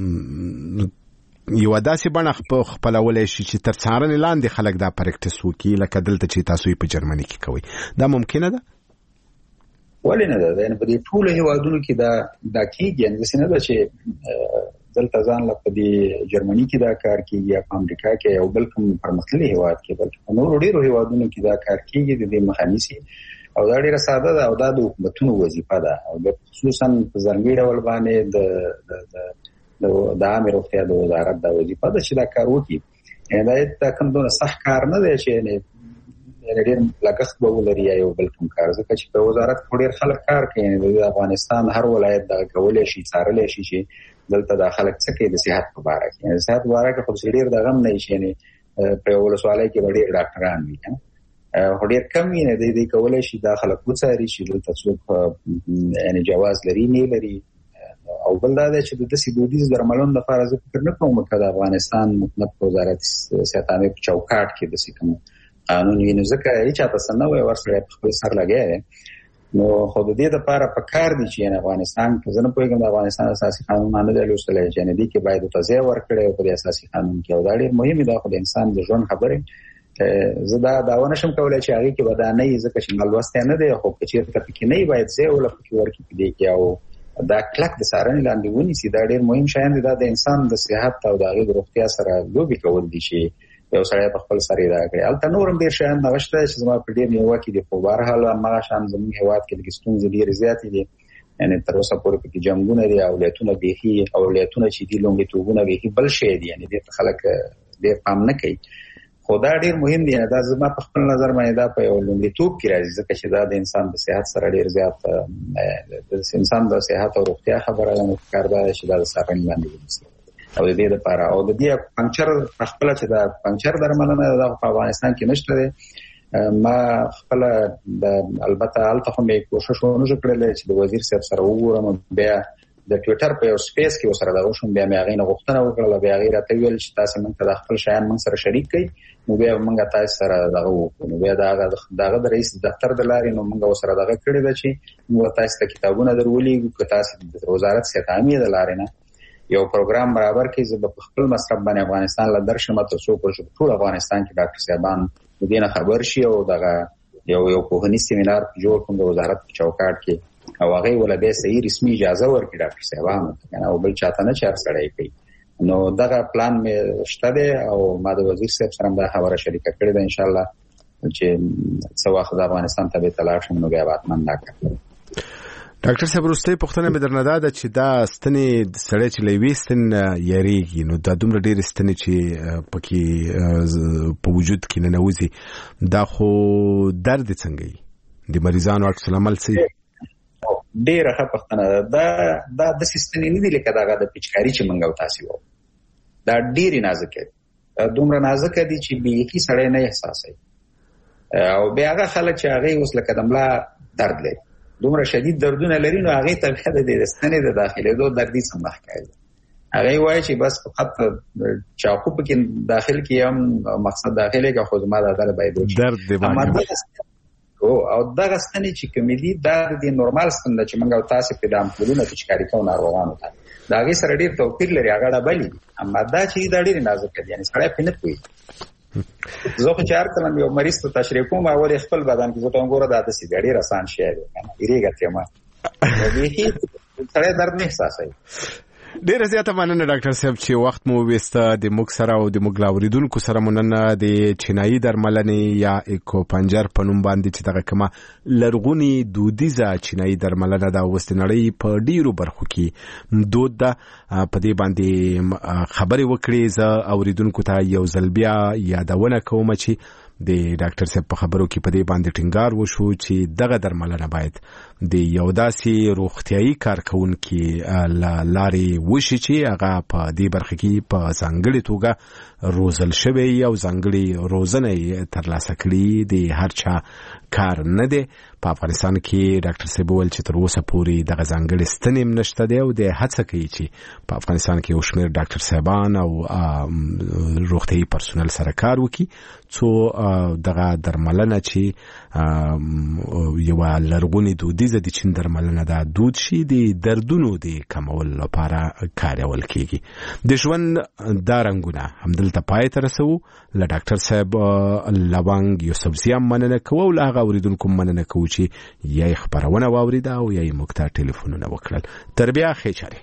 یو داسې بڼه خپلولی شي چې تر څارنې لاندې خلک دا پریکټس وکړي لکه دلته چې تاسو یې په جرمني کې کوئ دا ممکنه ده؟ ولې نه ده؟ یعنې په دې ټولو هېوادونو کې دا دا کېږي یعنې داسې نه ده چې دلته ځان له په دې جرمني کې دا کار کېږي یا په امریکا کې یو بل کوم پرمختللي هېواد کې بلکې په نورو ډېرو هېوادونو کې دا کار کېږي د دې مخه نیسي او دا ډیره ساده ده او دا د حکومتونو وظیفه ده او خصوصا په ځانګړي ډول باندې د د د عامه روغتیا د وزارت د وظیفه ده چې دا کار وکړي. دا کوم ډول سخت کار نه دی چې نه ډېر لګښت به ولري یا یو بل کوم کار ځکه چې په وزارت کې ډېر خلک کار کوي. د افغانستان هر ولایت دا کولی شي څارلی شي چې دلته د خلک څه کوي د صحت په باره کې. صحت په باره کې خو ډېر دغه هم نه شي یعنې په یو ولسوالۍ کې به ډېر ډاکټران وي خو ډېر کم وي نه دی دی کولی شي دا خلک وڅاري چې دلته څوک یعنې جواز لري نه لري. او بل دا دی چې د داسې دودیز درملنو لپاره زه فکر نه کوم که د افغانستان حکومت په وزارت صحت عامې په چوکاټ کې داسې کوم قانون وي نو ځکه هېچا ته څه نه وایي ورسره په خپل سر لګیا دی نو خو د دې لپاره پکار دي چې یعنې افغانستان کې زه نه پوهېږم د افغانستان اساسي قانون ما نه دی لوستلی چې یعنې دې کې باید ورته ځای ورکړی او په دې اساسي قانون کې او دا ډېر مهم دی خو د انسان د ژوند خبرې زه دا داونه شم کولای چې هغه کې ودانې ځکه چې مالوسته نه دی خو چې ته کې نه باید زه ولا پکې ورکی دی کې او دا کلک د سارنې لاندې ونی سي دا ډېر مهم شیان دي دا د انسان د صحت او د هغه د روغتیا سره لوبي کول دي چې یو سړی په خپل سره دا کوي البته نورم ډېر شیان نغشته چې زما په ډېر نیو کې دي خو بهر حال ما شان زموږ هواد کې د ستونزې ډېر زیاتې دي یعنی تر اوسه پورې په جنگونه دي او ولایتونه بيخي او ولایتونه چې دي لومړی توګونه بيخي بل شي دي یعنی د خلک ډېر پام نه کوي خو دا ډېر مهم دی دا زما په خپل نظر باندې دا په یو لومړی توګ کې راځي ځکه چې دا د انسان د صحت سره ډېر زیات د انسان د صحت او روغتیا خبره ده کار دا چې دا سره باندې ونیسي او د دې لپاره او د دې پنچر خپل چې دا پنچر درملنه د افغانستان کې نشته ده ما خپل البته الته هم کوشش ونه کړل چې د وزیر صاحب سره وګورم بیا د ټوئیټر په یو سپیس کې وسره دا وشم بیا مې هغه نه غوښتنه وکړه بیا غیر ته ویل چې تاسو موږ ته خپل شیان موږ سره شریک کړئ نو بیا موږ تاسو سره دغه وکړو بیا دا دغه د رئیس دفتر د لارې نو موږ وسره دغه کړی دا چې موږ تاسو ته کتابونه درولې کو تاسو د وزارت صحت عامه د لارې نه یو پروګرام برابر کې زه په خپل مصرف باندې افغانستان له درشم ته څو پر ټول افغانستان کې ډاکټر صاحبان د دې نه خبر شي او دغه یو یو کوهنی سیمینار جوړ کوم د وزارت په چوکاټ کې او هغه ولا به صحیح رسمي اجازه ورکړي ډاکټر صاحبانو کنه او بل چاته نه چار سړی کوي نو دغه پلان مې شته دی او ما د وزیر صاحب سره دا خبره شریکه کړې ده ان شاء الله چې څو وخت د افغانستان ته به تلاش موږ بیا واتمن راکړو ډاکټر صاحب وروستي پوښتنه مې درنه ده چې دا ستنې سړی چې لوي ستن یریږي نو دا دومره ډېر ستنې چې پکې په وجود کې نه نوځي دا خو درد څنګه دی د مریضانو عکس العمل سي ډېر ښه پوښتنه ده دا د سیستم نه دی لکه دا د پچکاری چې منګو تاسو وو دا ډېر نازک دی دومره نازک دي چې به هیڅ سړی نه احساسوي او بیا هغه خلک چې هغه اوس لکه دملا درد لري دومره شدید دردونه لري نو هغه ته بیا د ستنې د داخله دوه دردي سمخ کوي هغه وایي چې بس فقط چاقو په کې داخل کې هم مقصد داخله کې خو ما دا باید درد دی او او دغه ستنې چې کمیدي دا د نورمال ستنه چې موږ تاسو په دام کولونه چې کاری کوو ناروغانو ته دا هغه سره ډیر توپیر لري هغه ډبلې اما دا چې دا ډیر نازک دي یعنی سره پینې کوي زه خو چار کله یو مریض ته تشریح کوم اول خپل بدن کې زه ته وګوره دا د سې ډیر آسان شی دی کنه ایریګه ته ما به هیڅ سره درد نه احساسوي ډیر زیاته مننه ډاکټر صاحب چې وخت مو وسته د موږ سره او د موږ لاوریدونکو سره مننه د چینایي درملنې یا اکو پنجر په نوم باندې چې دغه کومه لرغونی دودیزه چینایي درملنه د وستنړۍ په ډیرو برخو کې دود ده په دې باندې خبرې وکړې زه اوریدونکو ته یو ځل بیا یادونه کوم چې د ډاکټر صاحب په خبرو کې په دې باندې ټینګار وشو چې دغه درملنه باید د یو داسې روغتیايي کارکونکو لارې وشي چې هغه په دې برخه کې په ځانګړي توګه روزل شوی او ځانګړي روزنه ترلاسه کړي د هر چا کار نه دی په افغانستان کې ډاکټر صاحب ول چې تر اوسه پورې دغه ځانګړي ستنیم نشته دی او د هڅه کوي چې په افغانستان کې یو شمېر ډاکټر صاحبان او روغتیايي پرسونل سره کار وکړي څو دغه درملنه چې یو لرغونی دودیزه د چین درملنه دا دود شي د دردونو د کمول لپاره کارول کیږي د ژوند دا رنګونه همدلته پای ته رسو له ډاکټر صاحب لوانګ یوسفزي مننه کوو له هغه اوریدونکو مننه کوو چې یې خبرونه واوریده او یې موږ ته ټلیفونونه وکړل تر بیا ښه چاره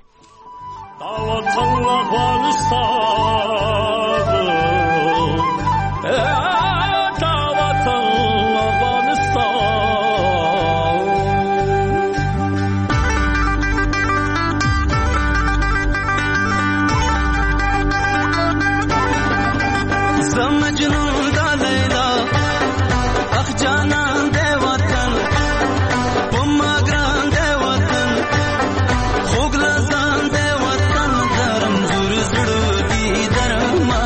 خوګ لزان دې وطن درم زور زړه دې درم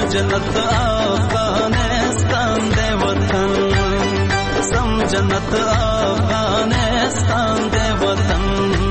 जन्नत अफगानिस्तान दे वतन सम जन्नत अफगानिस्तान दे वतन